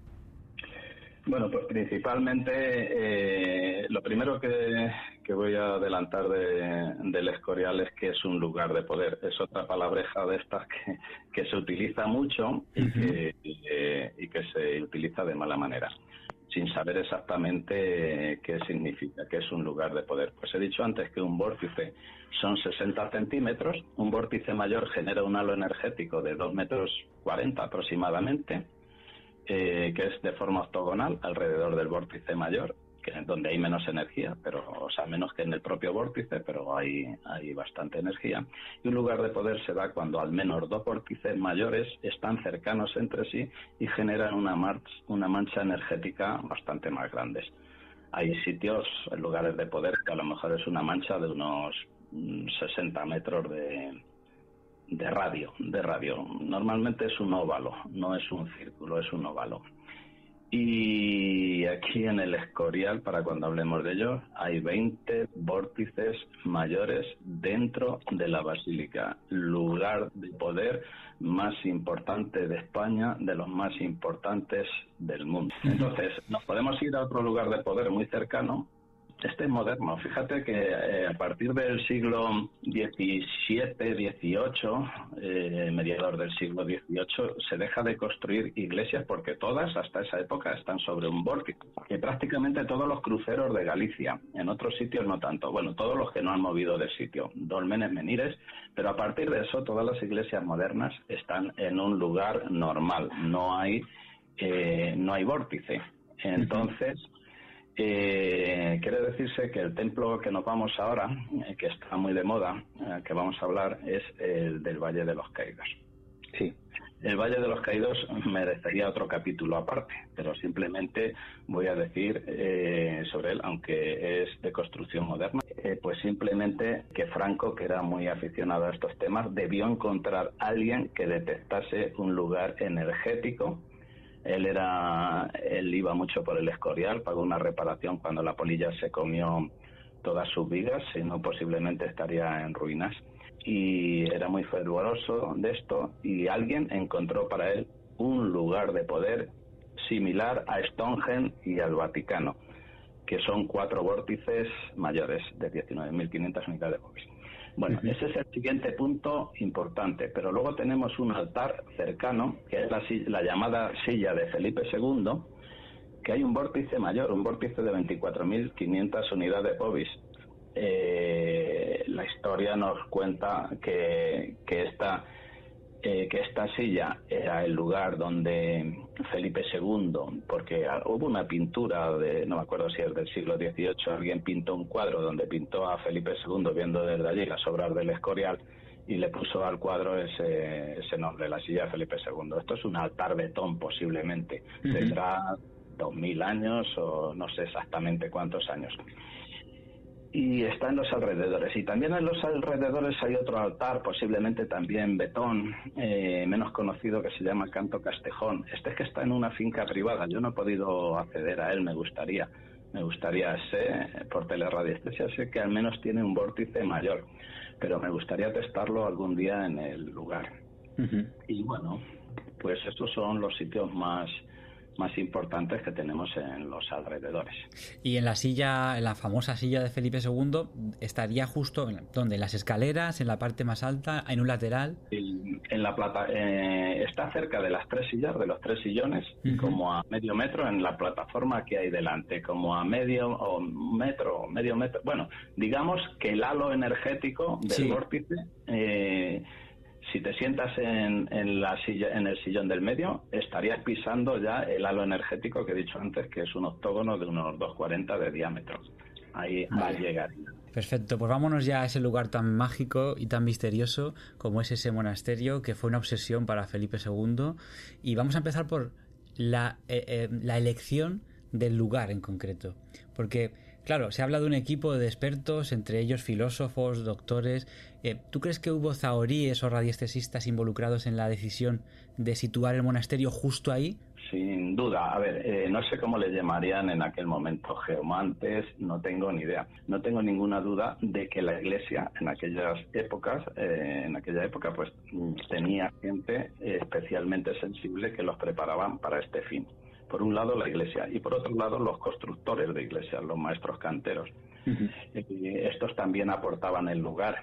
Bueno, pues principalmente eh, lo primero que, que voy a adelantar de, del Escorial es que es un lugar de poder. Es otra palabreja de estas que, que se utiliza mucho y, uh-huh. que, eh, y que se utiliza de mala manera, sin saber exactamente qué significa, qué es un lugar de poder. Pues he dicho antes que un vórtice son sesenta centímetros, un vórtice mayor genera un halo energético de dos metros cuarenta aproximadamente, Eh, que es de forma octogonal alrededor del vórtice mayor, que es donde hay menos energía, pero o sea menos que en el propio vórtice, pero hay, hay bastante energía. Y un lugar de poder se da cuando al menos dos vórtices mayores están cercanos entre sí y generan una, marcha, una mancha energética bastante más grandes. Hay sitios, lugares de poder, que a lo mejor es una mancha de unos sesenta metros de de radio, de radio. Normalmente es un óvalo, no es un círculo, es un óvalo. Y aquí en el Escorial, para cuando hablemos de ello, hay veinte vórtices mayores dentro de la basílica, lugar de poder más importante de España, de los más importantes del mundo. Entonces, nos podemos ir a otro lugar de poder muy cercano. Este es moderno. Fíjate que eh, a partir del siglo diecisiete, dieciocho, eh, mediados del siglo dieciocho, se deja de construir iglesias porque todas, hasta esa época, están sobre un vórtice. Que prácticamente todos los cruceros de Galicia, en otros sitios no tanto, bueno, todos los que no han movido de sitio, dólmenes, menires, pero a partir de eso todas las iglesias modernas están en un lugar normal, no hay, eh, no hay vórtice. Entonces, Eh, quiere decirse que el templo que nos vamos ahora, eh, que está muy de moda, eh, que vamos a hablar, es el del Valle de los Caídos. Sí. El Valle de los Caídos merecería otro capítulo aparte, pero simplemente voy a decir eh, sobre él, aunque es de construcción moderna, eh, pues simplemente que Franco, que era muy aficionado a estos temas, debió encontrar a alguien que detectase un lugar energético. Él era, él iba mucho por el Escorial, pagó una reparación cuando la polilla se comió todas sus vigas, si no posiblemente estaría en ruinas. Y era muy fervoroso de esto, y alguien encontró para él un lugar de poder similar a Stonehenge y al Vaticano, que son cuatro vórtices mayores de diecinueve mil quinientas unidades de Bovis. Bueno, uh-huh. Ese es el siguiente punto importante, pero luego tenemos un altar cercano, que es la, la llamada silla de Felipe segundo, que hay un vórtice mayor, un vórtice de veinticuatro mil quinientas unidades de Bovis. Eh, la historia nos cuenta que, que, esta, eh, que esta silla era el lugar donde Felipe segundo, porque hubo una pintura, de no me acuerdo si es del siglo dieciocho, alguien pintó un cuadro donde pintó a Felipe segundo viendo desde allí las obras del Escorial y le puso al cuadro ese, ese nombre, la silla de Felipe segundo. Esto es un altar betón posiblemente, uh-huh. Tendrá dos mil años o no sé exactamente cuántos años. Y está en los alrededores. Y también en los alrededores hay otro altar, posiblemente también betón, eh, menos conocido, que se llama Canto Castejón. Este es que está en una finca privada. Yo no he podido acceder a él, me gustaría. Me gustaría, sé, por teleradiestesia, sé que al menos tiene un vórtice mayor, pero me gustaría testarlo algún día en el lugar. Uh-huh. Y bueno, pues estos son los sitios más... más importantes que tenemos en los alrededores. Y en la silla, en la famosa silla de Felipe segundo, estaría justo en, ¿dónde? En las escaleras, en la parte más alta, en un lateral. Y en la plata, eh, está cerca de las tres sillas, de los tres sillones, uh-huh. Como a medio metro en la plataforma que hay delante, como a medio o metro, medio metro. Bueno, digamos que el halo energético del sí. vórtice. Eh, Si te sientas en, en la silla, en el sillón del medio, estarías pisando ya el halo energético que he dicho antes, que es un octógono de unos dos cuarenta de diámetro. Ahí, vale. Ahí llegaría. Perfecto, pues vámonos ya a ese lugar tan mágico y tan misterioso como es ese monasterio, que fue una obsesión para Felipe segundo. Y vamos a empezar por la, eh, eh, la elección del lugar en concreto. Porque, claro, se habla de un equipo de expertos, entre ellos filósofos, doctores. Eh, ¿Tú crees que hubo zahoríes o radiestesistas involucrados en la decisión de situar el monasterio justo ahí? Sin duda. A ver, eh, no sé cómo le llamarían en aquel momento, geomantes, no tengo ni idea. No tengo ninguna duda de que la Iglesia en aquellas épocas, eh, en aquella época, pues tenía gente especialmente sensible que los preparaban para este fin. Por un lado la Iglesia y por otro lado los constructores de iglesias, los maestros canteros. Uh-huh. Eh, estos también aportaban el lugar.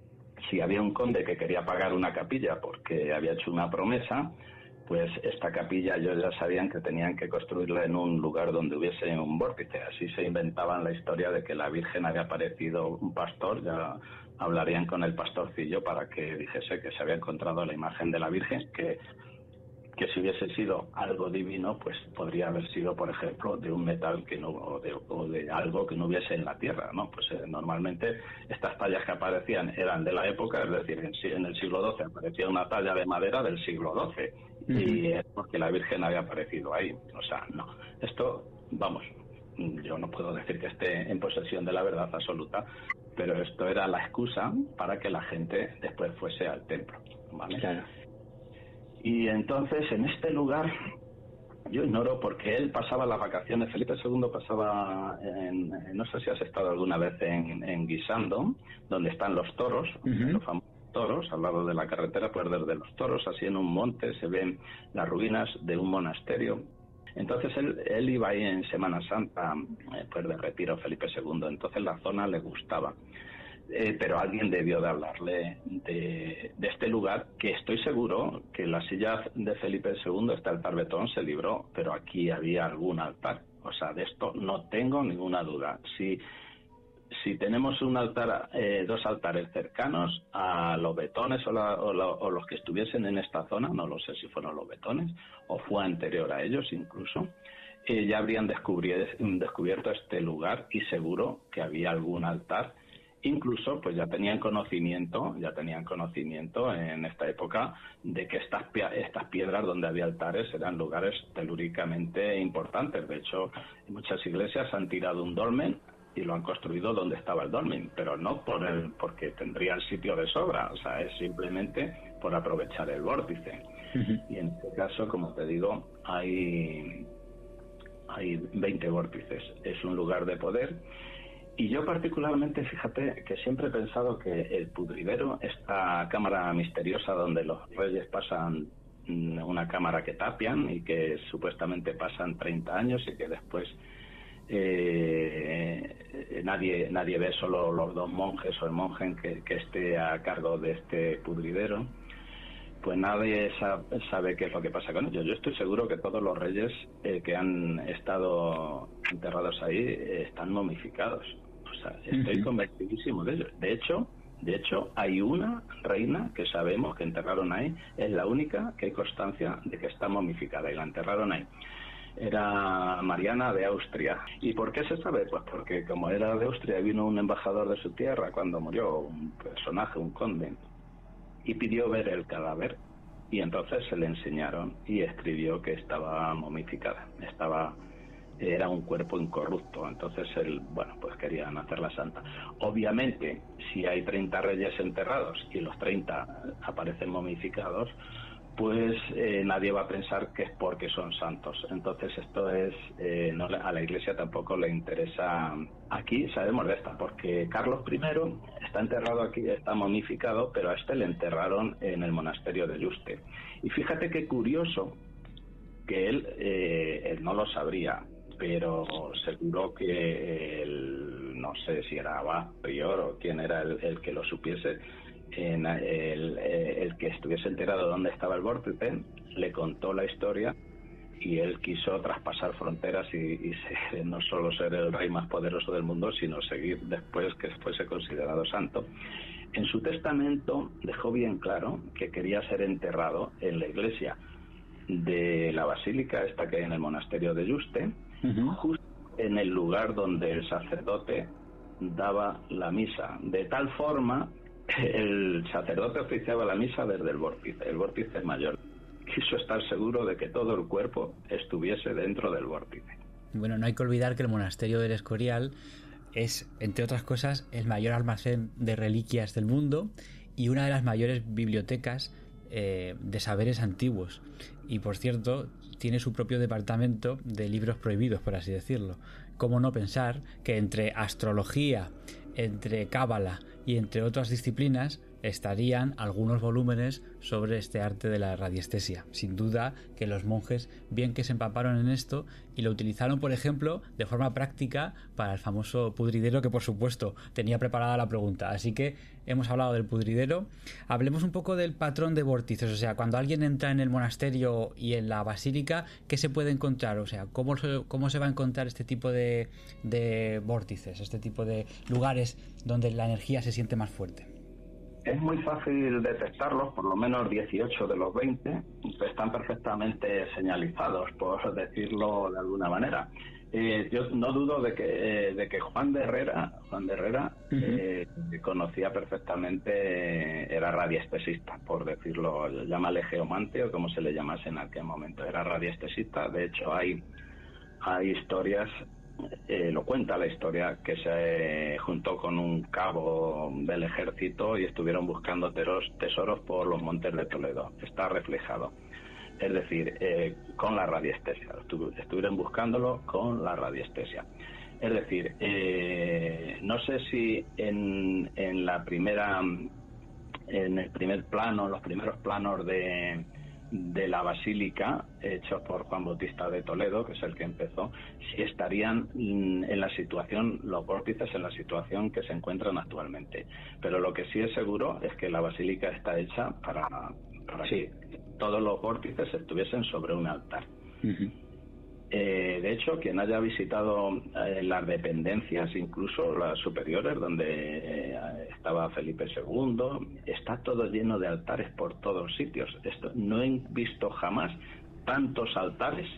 Si había un conde que quería pagar una capilla porque había hecho una promesa, pues esta capilla ellos ya sabían que tenían que construirla en un lugar donde hubiese un vórtice. Así se inventaban la historia de que la Virgen había aparecido un pastor, ya hablarían con el pastorcillo para que dijese que se había encontrado la imagen de la Virgen, que que si hubiese sido algo divino, pues podría haber sido, por ejemplo, de un metal que no o de, o de algo que no hubiese en la tierra, ¿no? Pues eh, normalmente estas tallas que aparecían eran de la época, es decir, en, en el siglo doce aparecía una talla de madera del siglo doce, uh-huh. Y es porque la Virgen había aparecido ahí. O sea, no. Esto, vamos, yo no puedo decir que esté en posesión de la verdad absoluta, pero esto era la excusa para que la gente después fuese al templo, ¿vale? Claro. Y entonces en este lugar yo ignoro, porque él pasaba las vacaciones, Felipe segundo pasaba en, no sé si has estado alguna vez en, en Guisando, donde están los toros, uh-huh. Los famosos toros, al lado de la carretera, pues desde los toros, así en un monte se ven las ruinas de un monasterio. Entonces él, él iba ahí en Semana Santa, eh, pues de retiro, Felipe segundo, entonces la zona le gustaba. Eh, pero alguien debió de hablarle de, de este lugar, que estoy seguro que en la silla de Felipe segundo, este altar betón, se libró, pero aquí había algún altar. O sea, de esto no tengo ninguna duda. Si, si tenemos un altar, eh, dos altares cercanos a los betones o, la, o, la, o los que estuviesen en esta zona, no lo sé si fueron los betones o fue anterior a ellos incluso, eh, ya habrían descubierto este lugar y seguro que había algún altar Incluso pues ya tenían conocimiento, ya tenían conocimiento en esta época de que estas estas piedras donde había altares eran lugares telúricamente importantes. De hecho, en muchas iglesias han tirado un dolmen y lo han construido donde estaba el dolmen, pero no por el porque tendría el sitio de sobra, o sea, es simplemente por aprovechar el vórtice. Uh-huh. Y en este caso, como te digo, hay hay veinte vórtices. Es un lugar de poder. Y yo particularmente, fíjate, que siempre he pensado que el Pudridero, esta cámara misteriosa donde los reyes pasan, una cámara que tapian y que supuestamente pasan treinta años y que después eh, nadie nadie ve, solo los dos monjes o el monje que, que esté a cargo de este Pudridero, pues nadie sabe qué es lo que pasa con ellos. Yo estoy seguro que todos los reyes eh, que han estado enterrados ahí eh, están momificados. O sea, estoy uh-huh. convencidísimo de ello. De hecho, de hecho, hay una reina que sabemos que enterraron ahí, es la única que hay constancia de que está momificada y la enterraron ahí. Era Mariana de Austria. ¿Y por qué se sabe? Pues porque como era de Austria, vino un embajador de su tierra cuando murió, un personaje, un conde, y pidió ver el cadáver. Y entonces se le enseñaron y escribió que estaba momificada, estaba... era un cuerpo incorrupto. Entonces él, bueno, pues querían hacerla santa. Obviamente, si hay treinta reyes enterrados y los treinta aparecen momificados, pues eh, nadie va a pensar que es porque son santos. Entonces esto es, eh, no, a la Iglesia tampoco le interesa. Aquí sabemos de esta, porque Carlos primero está enterrado aquí, está momificado, pero a este le enterraron en el monasterio de Yuste. Y fíjate qué curioso que él, eh, él no lo sabría, pero seguro que el, no sé si era abad, prior o quién era el, el que lo supiese, en el, el que estuviese enterado de dónde estaba el vórtice, le contó la historia y él quiso traspasar fronteras y, y ser, no solo ser el rey más poderoso del mundo, sino seguir después que fuese considerado santo. En su testamento dejó bien claro que quería ser enterrado en la iglesia de la basílica esta que hay en el monasterio de Yuste, uh-huh. justo en el lugar donde el sacerdote daba la misa, de tal forma el sacerdote oficiaba la misa desde el vórtice, el vórtice mayor. Quiso estar seguro de que todo el cuerpo estuviese dentro del vórtice. Bueno, no hay que olvidar que el monasterio del Escorial es, entre otras cosas, el mayor almacén de reliquias del mundo y una de las mayores bibliotecas eh, de saberes antiguos. Y, por cierto, tiene su propio departamento de libros prohibidos, por así decirlo. ¿Cómo no pensar que entre astrología, entre cábala y entre otras disciplinas estarían algunos volúmenes sobre este arte de la radiestesia? Sin duda que los monjes bien que se empaparon en esto y lo utilizaron, por ejemplo, de forma práctica para el famoso pudridero, que por supuesto tenía preparada la pregunta. Así que hemos hablado del pudridero. Hablemos un poco del patrón de vórtices, o sea, cuando alguien entra en el monasterio y en la basílica, ¿qué se puede encontrar? O sea, ¿cómo se, cómo se va a encontrar este tipo de, de vórtices, este tipo de lugares donde la energía se siente más fuerte? Es muy fácil detectarlos, por lo menos dieciocho de los veinte están perfectamente señalizados, por decirlo de alguna manera. Eh, yo no dudo de que eh, de que Juan de Herrera, Juan de Herrera uh-huh. eh, conocía perfectamente, era radiestesista, por decirlo, llámale geomante o como se le llamase en aquel momento, era radiestesista. De hecho hay hay historias. Eh, lo cuenta la historia, que se eh, juntó con un cabo del ejército y estuvieron buscando teros, tesoros por los montes de Toledo. Está reflejado. Es decir, eh, con la radiestesia. Estu- estuvieron buscándolo con la radiestesia. Es decir, eh, no sé si en, en la primera, en el primer plano, los primeros planos de de la basílica hechos por Juan Bautista de Toledo, que es el que empezó, si estarían en la situación, los vórtices en la situación que se encuentran actualmente. Pero lo que sí es seguro es que la basílica está hecha para, para que todos los vórtices estuviesen sobre un altar. Uh-huh. Eh, de hecho, quien haya visitado eh, las dependencias, incluso las superiores, donde eh, estaba Felipe segundo, está todo lleno de altares por todos sitios. Esto, no he visto jamás tantos altares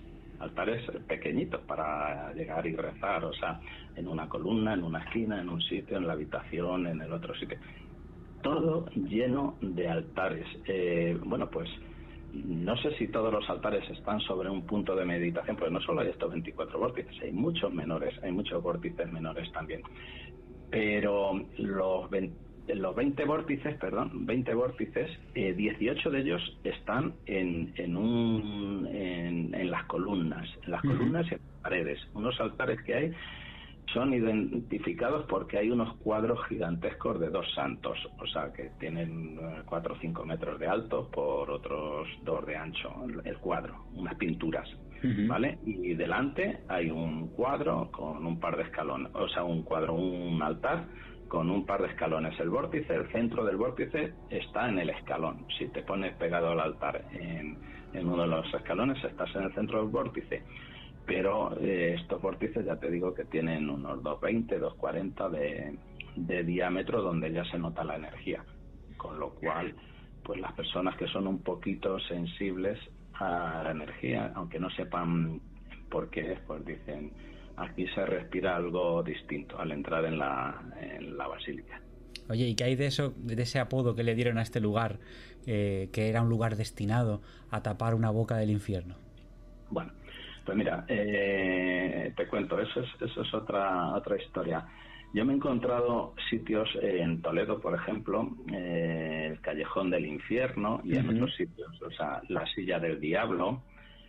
altares pequeñitos para llegar y rezar, o sea, en una columna, en una esquina, en un sitio, en la habitación, en el otro sitio. Todo lleno de altares. Eh, bueno, pues no sé si todos los altares están sobre un punto de meditación, porque no solo hay estos veinticuatro vórtices, hay muchos menores, hay muchos vórtices menores también. Pero los veinte, los veinte vórtices, perdón, veinte vórtices, eh, dieciocho de ellos están en, en, un, en, en las columnas, en las columnas y en las paredes. Unos altares que hay son identificados porque hay unos cuadros gigantescos de dos santos, o sea, que tienen cuatro o cinco metros de alto por otros dos de ancho, el cuadro, unas pinturas, uh-huh. ¿vale? Y delante hay un cuadro con un par de escalones, o sea, un cuadro, un altar con un par de escalones. El vórtice, el centro del vórtice está en el escalón. Si te pones pegado al altar en, en uno de los escalones, estás en el centro del vórtice. Pero eh, estos vórtices ya te digo que tienen unos doscientos veinte, doscientos cuarenta de, de diámetro, donde ya se nota la energía, con lo cual pues las personas que son un poquito sensibles a la energía, aunque no sepan por qué es, pues dicen, aquí se respira algo distinto al entrar en la, en la basílica. Oye, ¿y qué hay de eso, de ese apodo que le dieron a este lugar, eh, que era un lugar destinado a tapar una boca del infierno? Bueno, pues mira, eh, te cuento, eso es, eso es otra otra historia. Yo me he encontrado sitios en Toledo, por ejemplo, eh, el Callejón del Infierno, y en uh-huh. otros sitios, o sea, la Silla del Diablo,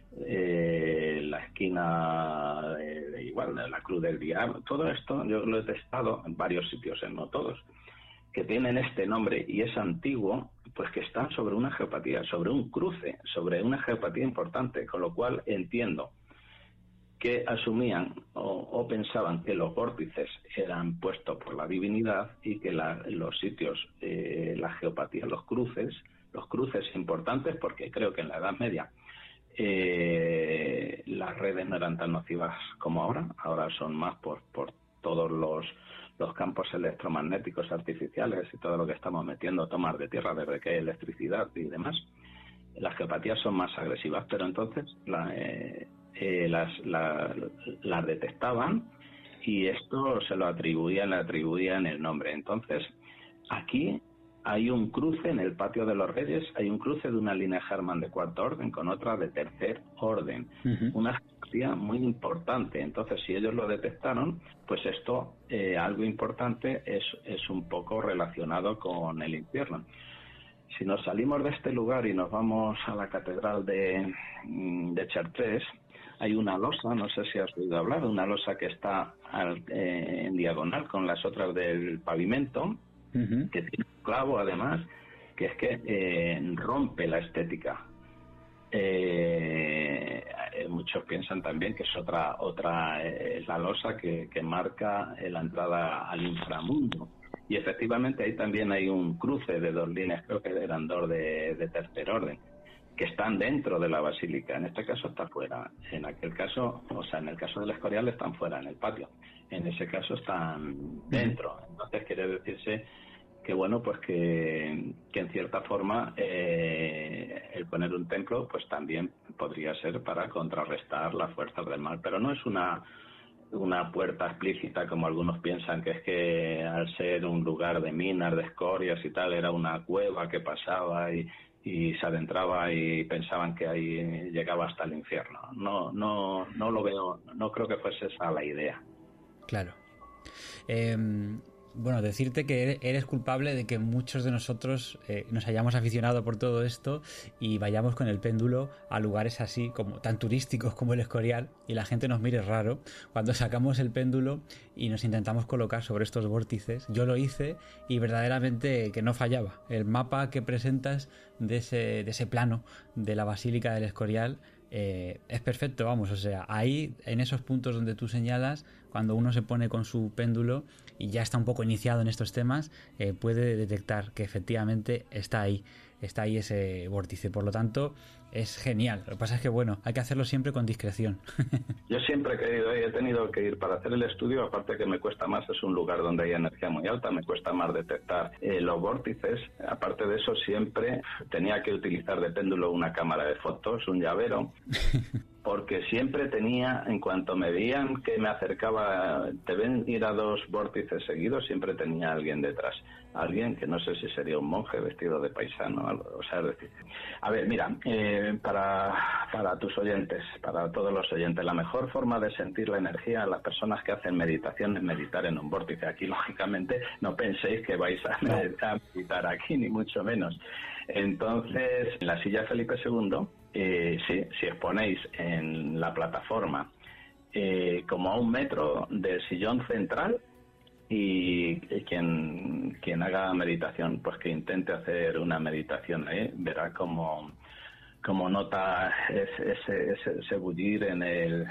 eh, la esquina de, de igual, de la Cruz del Diablo. Todo esto yo lo he testado en varios sitios, en no todos, que tienen este nombre y es antiguo, pues que están sobre una geopatía, sobre un cruce, sobre una geopatía importante, con lo cual entiendo que asumían o, o pensaban que los vórtices eran puestos por la divinidad y que la, los sitios, eh, la geopatía, los cruces, los cruces importantes, porque creo que en la Edad Media eh, las redes no eran tan nocivas como ahora, ahora son más por, por todos los, los campos electromagnéticos artificiales y todo lo que estamos metiendo, tomas de tierra desde que hay electricidad y demás. Las geopatías son más agresivas, pero entonces la, eh, eh, las, la, las detectaban y esto se lo atribuían, le atribuían el nombre. Entonces, aquí hay un cruce en el Patio de los Reyes, hay un cruce de una línea Germán de cuarto orden con otra de tercer orden. Uh-huh. Una geopatía muy importante. Entonces, si ellos lo detectaron, pues esto, eh, algo importante, es, es un poco relacionado con el infierno. Si nos salimos de este lugar y nos vamos a la catedral de, de Chartres, hay una losa, no sé si has oído hablar, de una losa que está al, eh, en diagonal con las otras del pavimento, uh-huh. que tiene un clavo además, que es que eh, rompe la estética. Eh, muchos piensan también que es otra, otra eh, la losa que, que marca la entrada al inframundo. Y efectivamente ahí también hay un cruce de dos líneas, creo que eran dos de, de tercer orden, que están dentro de la basílica. En este caso está fuera. En aquel caso, o sea, en el caso del Escorial están fuera, en el patio. En ese caso están dentro. Entonces quiere decirse que, bueno, pues que, que en cierta forma eh, el poner un templo pues también podría ser para contrarrestar las fuerzas del mal. Pero no es una... una puerta explícita como algunos piensan, que es que al ser un lugar de minas, de escorias y tal, era una cueva que pasaba y, y se adentraba y pensaban que ahí llegaba hasta el infierno. No, no, no lo veo, no creo que fuese esa la idea. Claro. Eh, bueno, decirte que eres culpable de que muchos de nosotros eh, nos hayamos aficionado por todo esto y vayamos con el péndulo a lugares así como tan turísticos como el Escorial y la gente nos mire raro cuando sacamos el péndulo y nos intentamos colocar sobre estos vórtices. Yo lo hice y verdaderamente que no fallaba. El mapa que presentas de ese, de ese plano de la Basílica del Escorial eh, es perfecto, vamos, o sea, ahí en esos puntos donde tú señalas, cuando uno se pone con su péndulo y ya está un poco iniciado en estos temas, eh, puede detectar que efectivamente está ahí, está ahí ese vórtice. Por lo tanto, es genial. Lo que pasa es que, bueno, hay que hacerlo siempre con discreción. Yo siempre he querido y he tenido que ir para hacer el estudio, aparte que me cuesta más, es un lugar donde hay energía muy alta, me cuesta más detectar eh, los vórtices. Aparte de eso, siempre tenía que utilizar de péndulo una cámara de fotos, un llavero, porque siempre tenía, en cuanto me veían que me acercaba, te ven ir a dos vórtices seguidos, siempre tenía alguien detrás. Alguien que no sé si sería un monje vestido de paisano, o sea, es decir, a ver, mira, eh, para, para tus oyentes, para todos los oyentes, la mejor forma de sentir la energía a las personas que hacen meditación es meditar en un vórtice. Aquí, lógicamente, no penséis que vais a meditar aquí, ni mucho menos. Entonces, en la silla Felipe segundo, eh, sí, si os ponéis en la plataforma eh, como a un metro del sillón central, y quien quien haga meditación, pues que intente hacer una meditación ahí, verá cómo, cómo nota ese, ese, ese, ese bullir en el,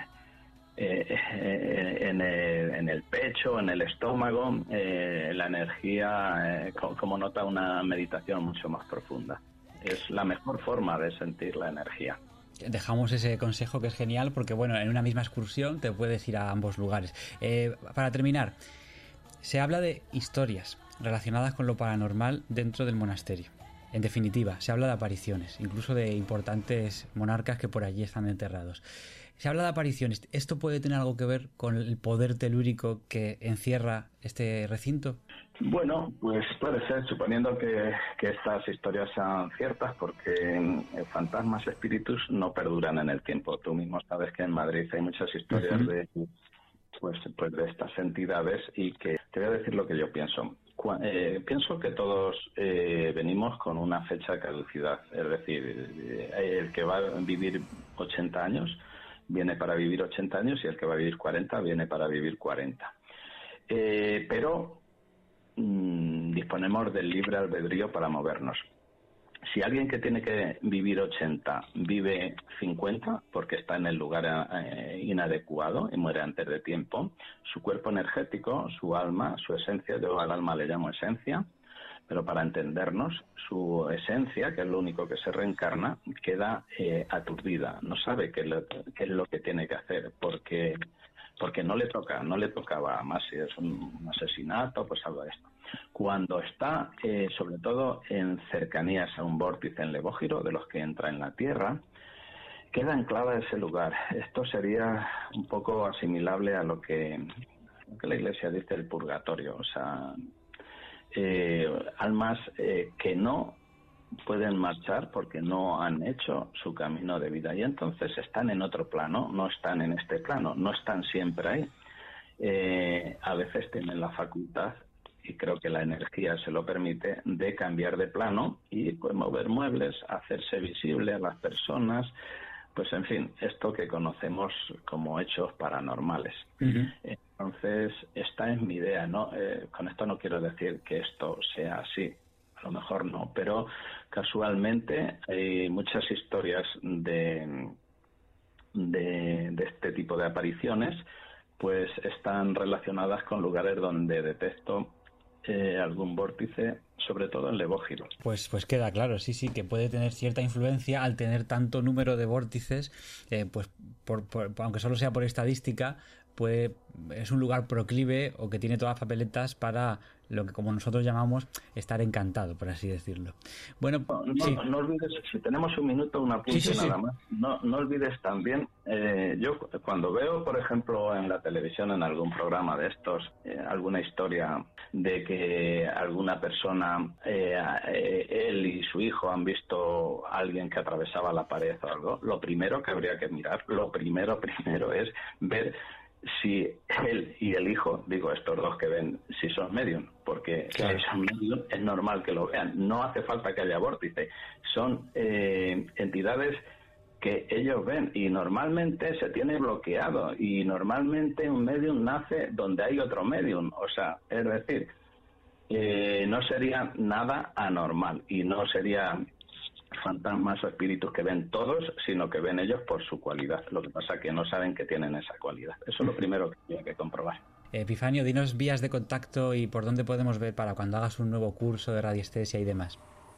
eh, en el en el pecho, en el estómago, eh, la energía, eh, como nota una meditación mucho más profunda. Es la mejor forma de sentir la energía. Dejamos ese consejo que es genial, porque bueno, en una misma excursión te puedes ir a ambos lugares. Eh, para terminar, se habla de historias relacionadas con lo paranormal dentro del monasterio. En definitiva, se habla de apariciones, incluso de importantes monarcas que por allí están enterrados. Se habla de apariciones. ¿Esto puede tener algo que ver con el poder telúrico que encierra este recinto? Bueno, pues puede ser, suponiendo que, que estas historias sean ciertas, porque eh, fantasmas, espíritus no perduran en el tiempo. Tú mismo sabes que en Madrid hay muchas historias uh-huh. de... Pues, pues de estas entidades, y que te voy a decir lo que yo pienso. Cu- eh, pienso que todos eh, venimos con una fecha de caducidad, es decir, eh, el que va a vivir ochenta años viene para vivir ochenta años, y el que va a vivir cuarenta viene para vivir cuarenta. Eh, pero mmm, disponemos del libre albedrío para movernos. Si alguien que tiene que vivir ochenta vive cincuenta porque está en el lugar eh, inadecuado y muere antes de tiempo, su cuerpo energético, su alma, su esencia, yo al alma le llamo esencia, pero para entendernos, su esencia, que es lo único que se reencarna, queda eh, aturdida, no sabe qué, lo, qué es lo que tiene que hacer, porque porque no le toca, no le tocaba más. Si es un, un asesinato, pues algo de esto. Cuando está, eh, sobre todo, en cercanías a un vórtice en levógiro, de los que entra en la Tierra, queda anclada ese lugar. Esto sería un poco asimilable a lo que, lo que la Iglesia dice el purgatorio, o sea, eh, almas eh, que no pueden marchar porque no han hecho su camino de vida, y entonces están en otro plano, no están en este plano, no están siempre ahí. Eh, a veces tienen la facultad, y creo que la energía se lo permite, de cambiar de plano y pues mover muebles, hacerse visible a las personas, pues en fin, esto que conocemos como hechos paranormales. Uh-huh. Entonces, esta es mi idea, ¿no? Eh, con esto no quiero decir que esto sea así, a lo mejor no, pero casualmente hay muchas historias de, de, de este tipo de apariciones, pues están relacionadas con lugares donde detecto eh, algún vórtice, sobre todo en levógiro. Pues, pues queda claro, sí, sí, que puede tener cierta influencia al tener tanto número de vórtices, eh, pues por, por, aunque solo sea por estadística, pues es un lugar proclive o que tiene todas las papeletas para lo que como nosotros llamamos estar encantado, por así decirlo. Bueno, no, sí. no, no olvides, si tenemos un minuto, una apunte sí, sí, nada sí. más, no, no olvides también, eh, yo cuando veo, por ejemplo, en la televisión, en algún programa de estos, eh, alguna historia de que alguna persona, eh, eh, él y su hijo han visto a alguien que atravesaba la pared o algo, lo primero que habría que mirar, lo primero, primero es ver si él y el hijo, digo estos dos que ven, si son medium, porque claro. Si son medium es normal que lo vean, no hace falta que haya vórtice, son eh, entidades que ellos ven, y normalmente se tiene bloqueado, y normalmente un medium nace donde hay otro medium, o sea, es decir, eh, no sería nada anormal, y no sería fantasmas o espíritus que ven todos, sino que ven ellos por su cualidad. Lo que pasa es que no saben que tienen esa cualidad. Eso es lo primero que hay que comprobar. Epifanio, dinos vías de contacto y por dónde podemos ver para cuando hagas un nuevo curso de radiestesia y demás.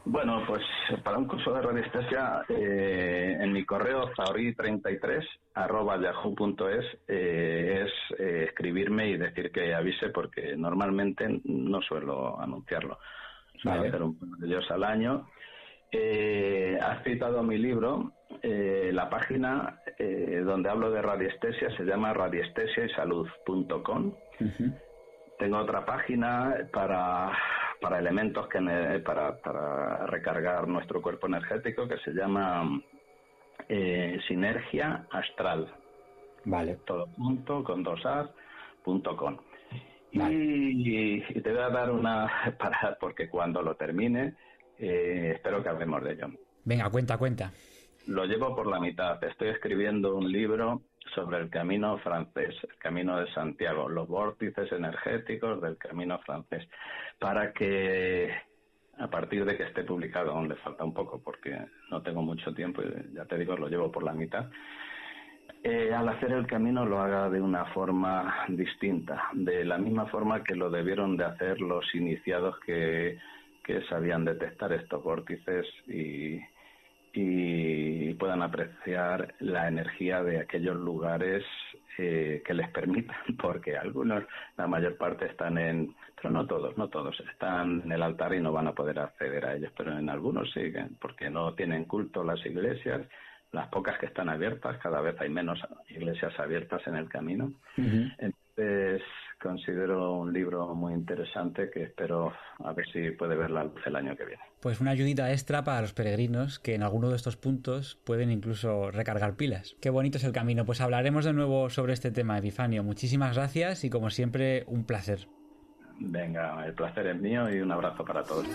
Bueno, pues para un curso de radiestesia, eh, en mi correo zaori treinta y tres arroba yahoo punto es eh, es eh, escribirme y decir que avise, porque normalmente no suelo anunciarlo. Suelo Vale. hacer un par de ellos al año. Eh, has citado mi libro. Eh, la página eh, donde hablo de radiestesia se llama radiestesia y salud punto com. Uh-huh. Tengo otra página para, para elementos que ne- para, para recargar nuestro cuerpo energético, que se llama eh, Sinergia Astral. Vale. Todo junto, con dos as, punto com. Vale. Y, y te voy a dar una para, porque cuando lo termine, eh, espero que hablemos de ello. Venga, cuenta, cuenta. Lo llevo por la mitad. Estoy escribiendo un libro sobre el camino francés, el camino de Santiago, los vórtices energéticos del camino francés, para que a partir de que esté publicado, aún le falta un poco porque no tengo mucho tiempo y ya te digo, lo llevo por la mitad, eh, al hacer el camino lo haga de una forma distinta, de la misma forma que lo debieron de hacer los iniciados que, que sabían detectar estos vórtices y y puedan apreciar la energía de aquellos lugares eh, que les permitan, porque algunos, la mayor parte están en, pero no todos, no todos, están en el altar y no van a poder acceder a ellos, pero en algunos sí, porque no tienen culto las iglesias, las pocas que están abiertas, cada vez hay menos iglesias abiertas en el camino. Uh-huh. Entonces considero un libro muy interesante que espero a ver si puede ver la luz el año que viene. Pues una ayudita extra para los peregrinos que en alguno de estos puntos pueden incluso recargar pilas. Qué bonito es el camino. Pues hablaremos de nuevo sobre este tema, Epifanio. Muchísimas gracias y como siempre un placer. Venga, el placer es mío y un abrazo para todos.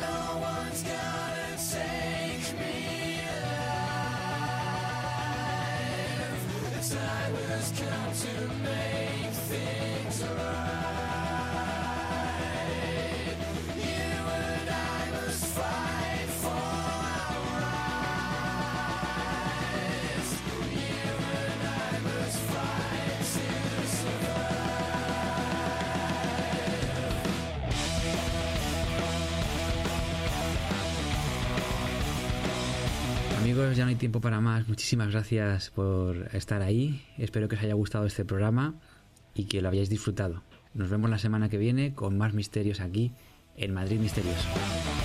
Amigos, ya no hay tiempo para más. Muchísimas gracias por estar ahí. Espero que os haya gustado este programa y que lo hayáis disfrutado. Nos vemos la semana que viene con más misterios aquí en Madrid Misterioso.